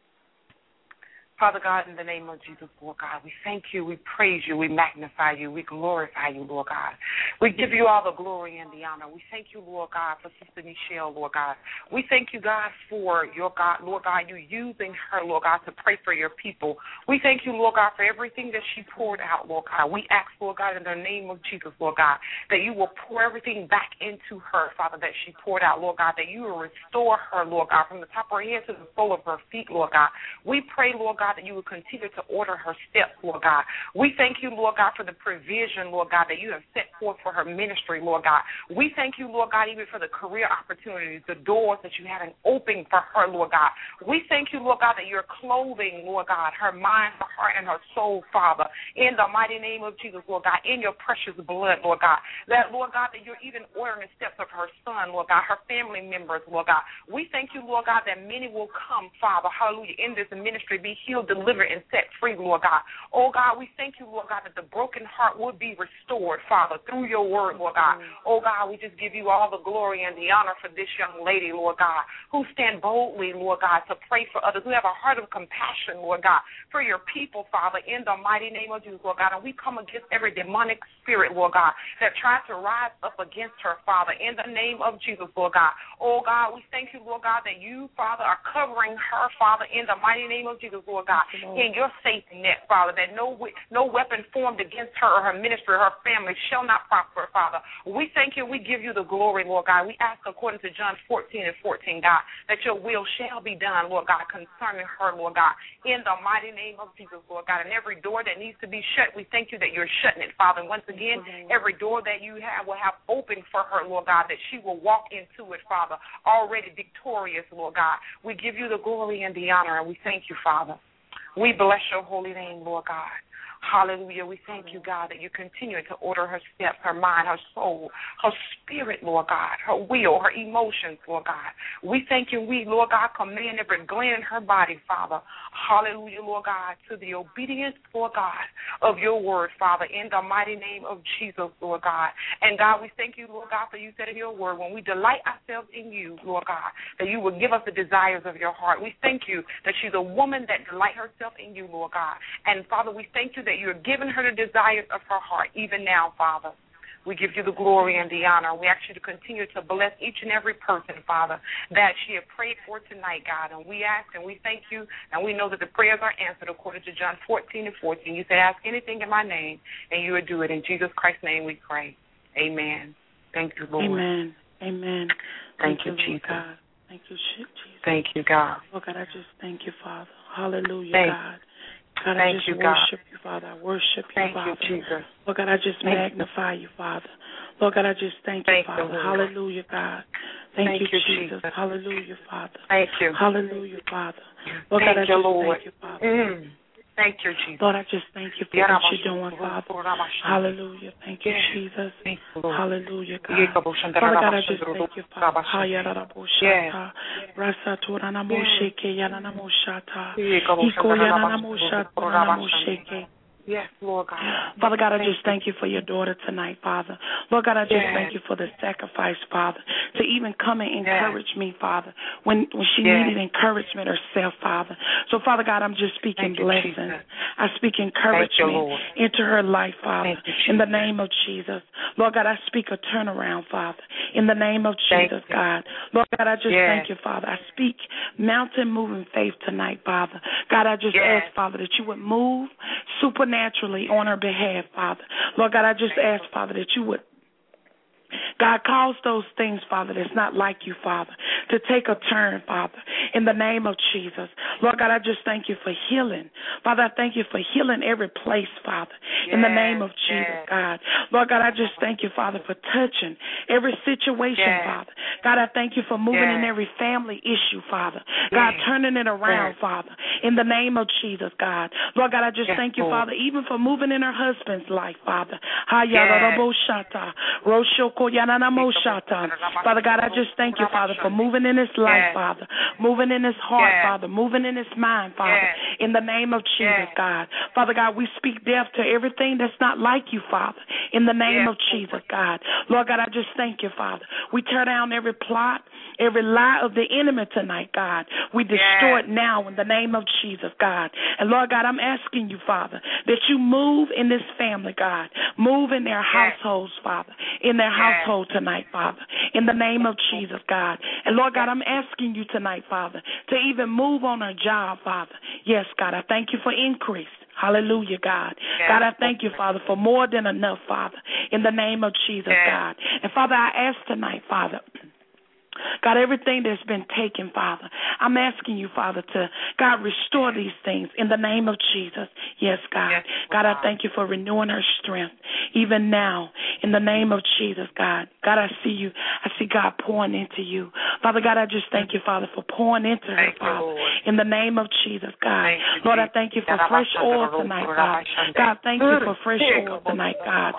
Father God, in the name of Jesus, Lord God, we thank you, we praise you, we magnify you, we glorify you, Lord God. We give you all the glory and the honor. We thank you, Lord God, for Sister Michelle, Lord God. We thank you, God, for your God, Lord God, you using her, Lord God, to pray for your people. We thank you, Lord God, for everything that she poured out, Lord God. We ask, Lord God, in the name of Jesus, Lord God, that you will pour everything back into her, Father, that she poured out, Lord God, that you will restore her, Lord God, from the top of her head to the sole of her feet, Lord God. We pray, Lord God, that you will continue to order her steps, Lord God. We thank you, Lord God, for the provision, Lord God, that you have set forth for her ministry, Lord God. We thank you, Lord God, even for the career opportunities, the doors that you have opened for her, Lord God. We thank you, Lord God, that you're clothing, Lord God, her mind, her heart, and her soul, Father, in the mighty name of Jesus, Lord God, in your precious blood, Lord God. That, Lord God, that you're even ordering the steps of her son, Lord God, her family members, Lord God. We thank you, Lord God, that many will come, Father, hallelujah, in this ministry, be healed, delivered, and set free, Lord God. Oh, God, we thank you, Lord God, that the broken heart would be restored, Father, through your word, Lord God. Oh, God, we just give you all the glory and the honor for this young lady, Lord God, who stand boldly, Lord God, to pray for others, who have a heart of compassion, Lord God, for your people, Father, in the mighty name of Jesus, Lord God. And we come against every demonic spirit, Lord God, that tries to rise up against her, Father, in the name of Jesus, Lord God. Oh, God, we thank you, Lord God, that you, Father, are covering her, Father, in the mighty name of Jesus, Lord God, in your safety net, Father, that no no weapon formed against her or her ministry or her family shall not prosper, Father. We thank you. We give you the glory, Lord God. We ask according to John fourteen and fourteen, God, that your will shall be done, Lord God, concerning her, Lord God, in the mighty name of Jesus, Lord God. And every door that needs to be shut, we thank you that you're shutting it, Father. And once again, every door that you have will have open for her, Lord God, that she will walk into it, Father, already victorious, Lord God. We give you the glory and the honor, and we thank you, Father. We bless your holy name, Lord God. Hallelujah. We thank you, God, that you continue to order her steps, her mind, her soul, her spirit, Lord God, her will, her emotions, Lord God. We thank you. We, Lord God, command every gland in her body, Father. Hallelujah, Lord God, to the obedience, Lord God, of your word, Father, in the mighty name of Jesus, Lord God. And, God, we thank you, Lord God, for you said in your word, when we delight ourselves in you, Lord God, that you will give us the desires of your heart. We thank you that she's a woman that delights herself in you, Lord God. And, Father, we thank you that you're giving her the desires of her heart, even now, Father. We give you the glory and the honor. We ask you to continue to bless each and every person, Father, that she had prayed for tonight, God. And we ask and we thank you, and we know that the prayers are answered according to John fourteen and fourteen. You said, ask anything in my name, and you will do it. In Jesus Christ's name we pray. Amen. Thank you, Lord. Amen. Amen. Thank, thank you, you, Jesus. God. Thank you, Jesus. Thank you, God. Oh, God, I just thank you, Father. Hallelujah, thank God. God, Thank I just you, worship God. you, Father. I worship you, thank Father. You, Jesus. Lord God, I just thank magnify you. you, Father. Lord God, I just thank, thank you, Father. You, Hallelujah, God. Thank, thank you, you, Jesus. Jesus. Hallelujah, Father. Thank you. Hallelujah, Father. Lord thank God, I you, just Lord. thank you, Father. Mm. Thank you, Jesus. Lord, I just thank you for what you're doing, Father. Hallelujah. Thank you, Jesus. Thank you, Lord. Hallelujah, God. Father God, I just thank you, Father. Yes. Yes, Lord God. Father God, I just thank you for your daughter tonight, Father. Lord God, I just yes. thank you for the sacrifice, Father, to even come and encourage yes. me, Father, when, when she yes. needed encouragement herself, Father. So, Father God, I'm just speaking thank blessings. You, I speak encouragement you, into her life, Father, you, in the name of Jesus. Lord God, I speak a turnaround, Father, in the name of Jesus, thank God. Lord God, I just yes. thank you, Father. I speak mountain-moving faith tonight, Father. God, I just yes. ask, Father, that you would move supernaturally on her behalf, Father. Lord God, I just ask, Father, that you would, God, cause those things, Father, that's not like you, Father, to take a turn, Father, in the name of Jesus. Lord God, I just thank you for healing. Father, I thank you for healing every place, Father, yes, in the name of Jesus, yes. God. Lord God, I just thank you, Father, for touching every situation, yes. Father. God, I thank you for moving yes. in every family issue, Father. God, yes. turning it around, yes. Father, in the name of Jesus, God. Lord God, I just yes, thank you, Lord. Father, even for moving in her husband's life, Father. Father God, I just thank you, Father, for moving in his life, yes. Father, moving in his heart, yes. Father, moving in his mind, Father, yes. in the name of Jesus, yes. God. Father God, we speak death to everything that's not like you, Father, in the name yes. of Jesus, God. Lord God, I just thank you, Father. We tear down every plot, every lie of the enemy tonight, God. We destroy yes. it now in the name of Jesus, God. And Lord God, I'm asking you, Father, that you move in this family, God. Move in their yes. households, Father, in their yes. household tonight, Father, in the name of Jesus, God. And Lord God, I'm asking you tonight, Father, to even move on her job, Father. Yes, God, I thank you for increase. Hallelujah, God. Yes. God, I thank you, Father, for more than enough, Father, in the name of Jesus, yes. God. And Father, I ask tonight, Father, God, everything that's been taken, Father, I'm asking you, Father, to, God, restore these things in the name of Jesus. Yes, God. Yes, God, I thank you for renewing her strength even now in the name of Jesus, God. God, I see you. I see God pouring into you. Father God, I just thank you, Father, for pouring into her, thank Father, you, in the name of Jesus, God. Thank you, Lord, I thank you for fresh oil tonight, Father. God, thank you for fresh oil tonight, God.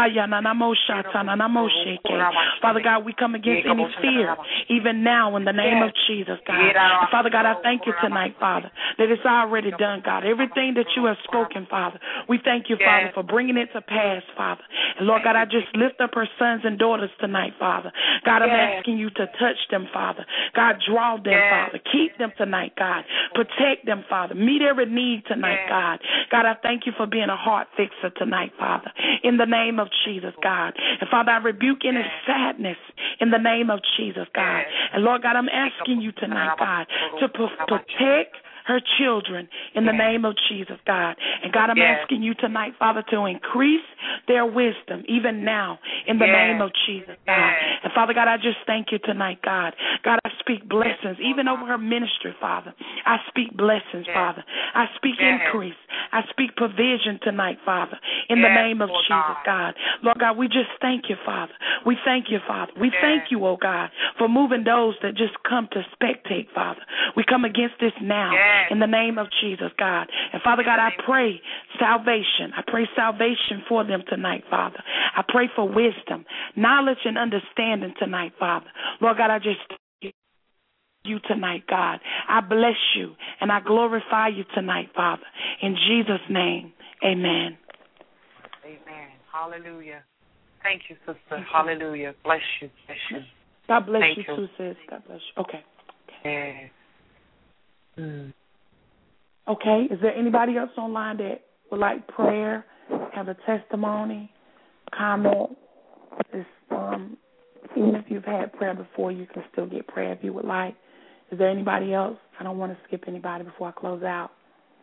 Father God, we come against any fear even now in the name yes. of Jesus, God. And Father God, I thank you tonight, Father, that it's already done, God. Everything that you have spoken, Father, we thank you, yes. Father, for bringing it to pass, Father. And Lord God, I just lift up her sons and daughters tonight, Father. God, I'm yes. asking you to touch them, Father. God, draw them, yes. Father. Keep them tonight, God. Protect them, Father. Meet every need tonight, yes. God. God, I thank you for being a heart fixer tonight, Father, in the name of Jesus, God. And Father, I rebuke any yes. sadness in the name of Jesus, God. Yes. And Lord God, I'm asking you tonight, God, to protect her children in the name of Jesus, God. And God, I'm yes. asking you tonight, Father, to increase their wisdom even now in the yes. name of Jesus, God. Yes. And Father God, I just thank you tonight, God. God, I speak blessings even over her ministry, Father. I speak blessings, yes. Father. I speak yes. increase. I speak provision tonight, Father, in yes, the name of Lord Jesus, God. God. Lord God, we just thank you, Father. We thank you, Father. We yes. thank you, oh God, for moving those that just come to spectate, Father. We come against this now yes. in the name of Jesus, God. And Father God, I pray salvation. I pray salvation for them tonight, Father. I pray for wisdom, knowledge, and understanding tonight, Father. Lord God, I just thank you tonight, God. I bless you and I glorify you tonight, Father. In Jesus' name, amen. Amen. Hallelujah. Thank you, sister. Thank Hallelujah. You. Bless you. Bless you. God bless Thank you, you too, sis. God bless you. Okay. okay. Yeah. Mm. Okay. Is there anybody else online that would like prayer, have a testimony, comment, just, um, even if you've had prayer before, you can still get prayer if you would like. Is there anybody else? I don't want to skip anybody before I close out.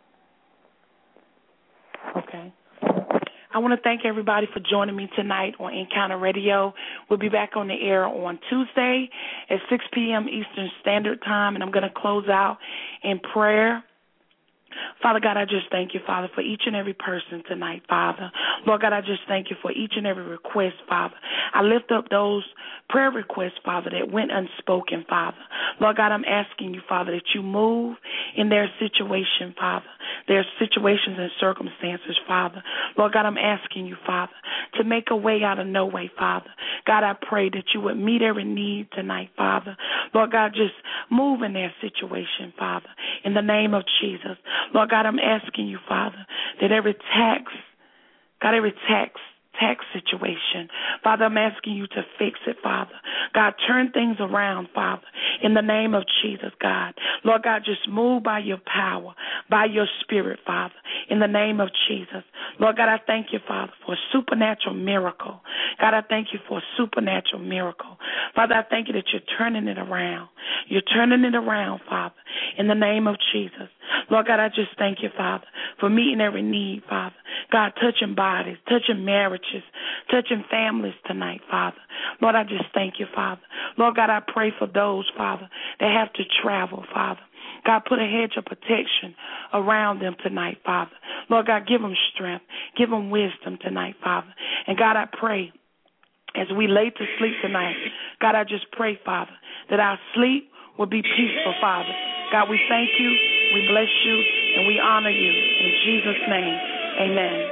Okay. I want to thank everybody for joining me tonight on Encounter Radio. We'll be back on the air on Tuesday at six p.m. Eastern Standard Time, and I'm going to close out in prayer. Father God, I just thank you, Father, for each and every person tonight, Father. Lord God, I just thank you for each and every request, Father. I lift up those prayer requests, Father, that went unspoken, Father. Lord God, I'm asking you, Father, that you move in their situation, Father, their situations and circumstances, Father. Lord God, I'm asking you, Father, to make a way out of no way, Father. God, I pray that you would meet every need tonight, Father. Lord God, just move in their situation, Father, in the name of Jesus. Lord God, I'm asking you, Father, that every tax, God, every tax, tax situation, Father, I'm asking you to fix it, Father. God, turn things around, Father, in the name of Jesus, God. Lord God, just move by your power, by your spirit, Father, in the name of Jesus. Lord God, I thank you, Father, for a supernatural miracle. God, I thank you for a supernatural miracle. Father, I thank you that you're turning it around. You're turning it around, Father, in the name of Jesus. Lord God, I just thank you, Father, for meeting every need, Father. God, touching bodies, touching marriages, touching families tonight, Father. Lord, I just thank you, Father. Lord God, I pray for those, Father, that have to travel, Father. God, put a hedge of protection around them tonight, Father. Lord God, give them strength. Give them wisdom tonight, Father. And God, I pray as we lay to sleep tonight, God, I just pray, Father, that our sleep will be peaceful, Father. God, we thank you, we bless you, and we honor you. In Jesus' name, amen.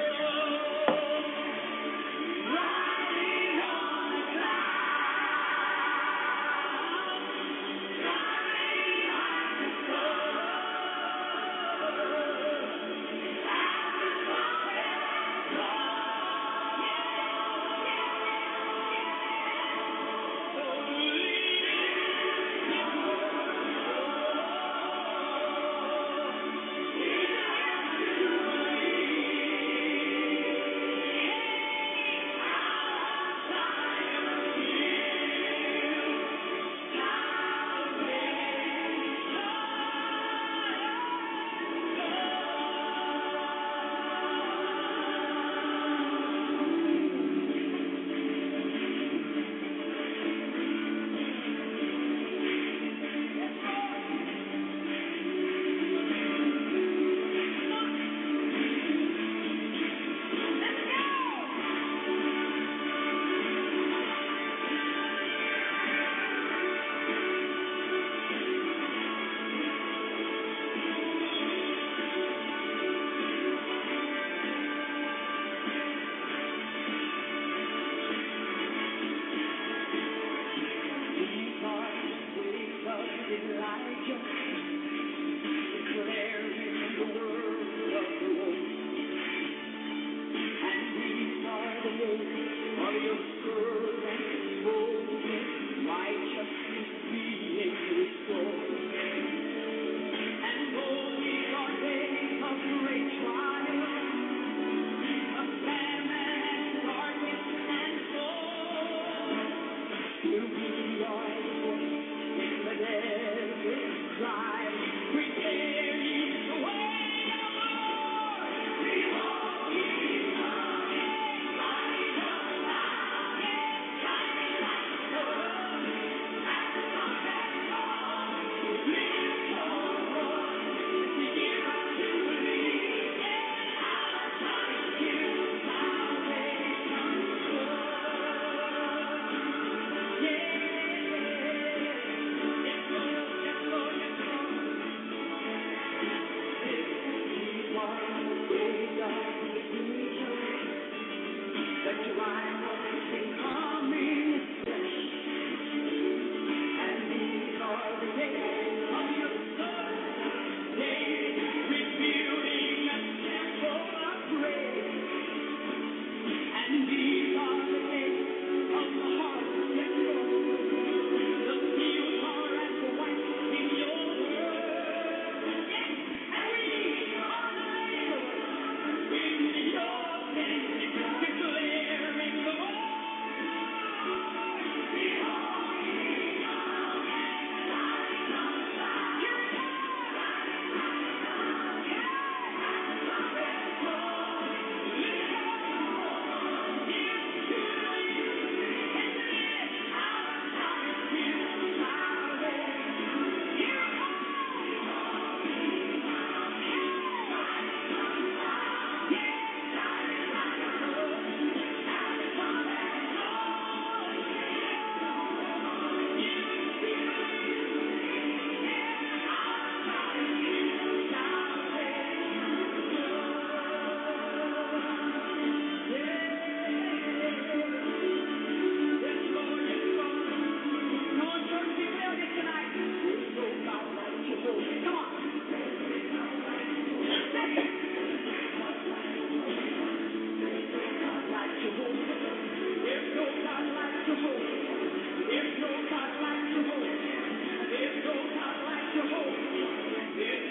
There's no God like Jehovah. There's no God like Jehovah. There's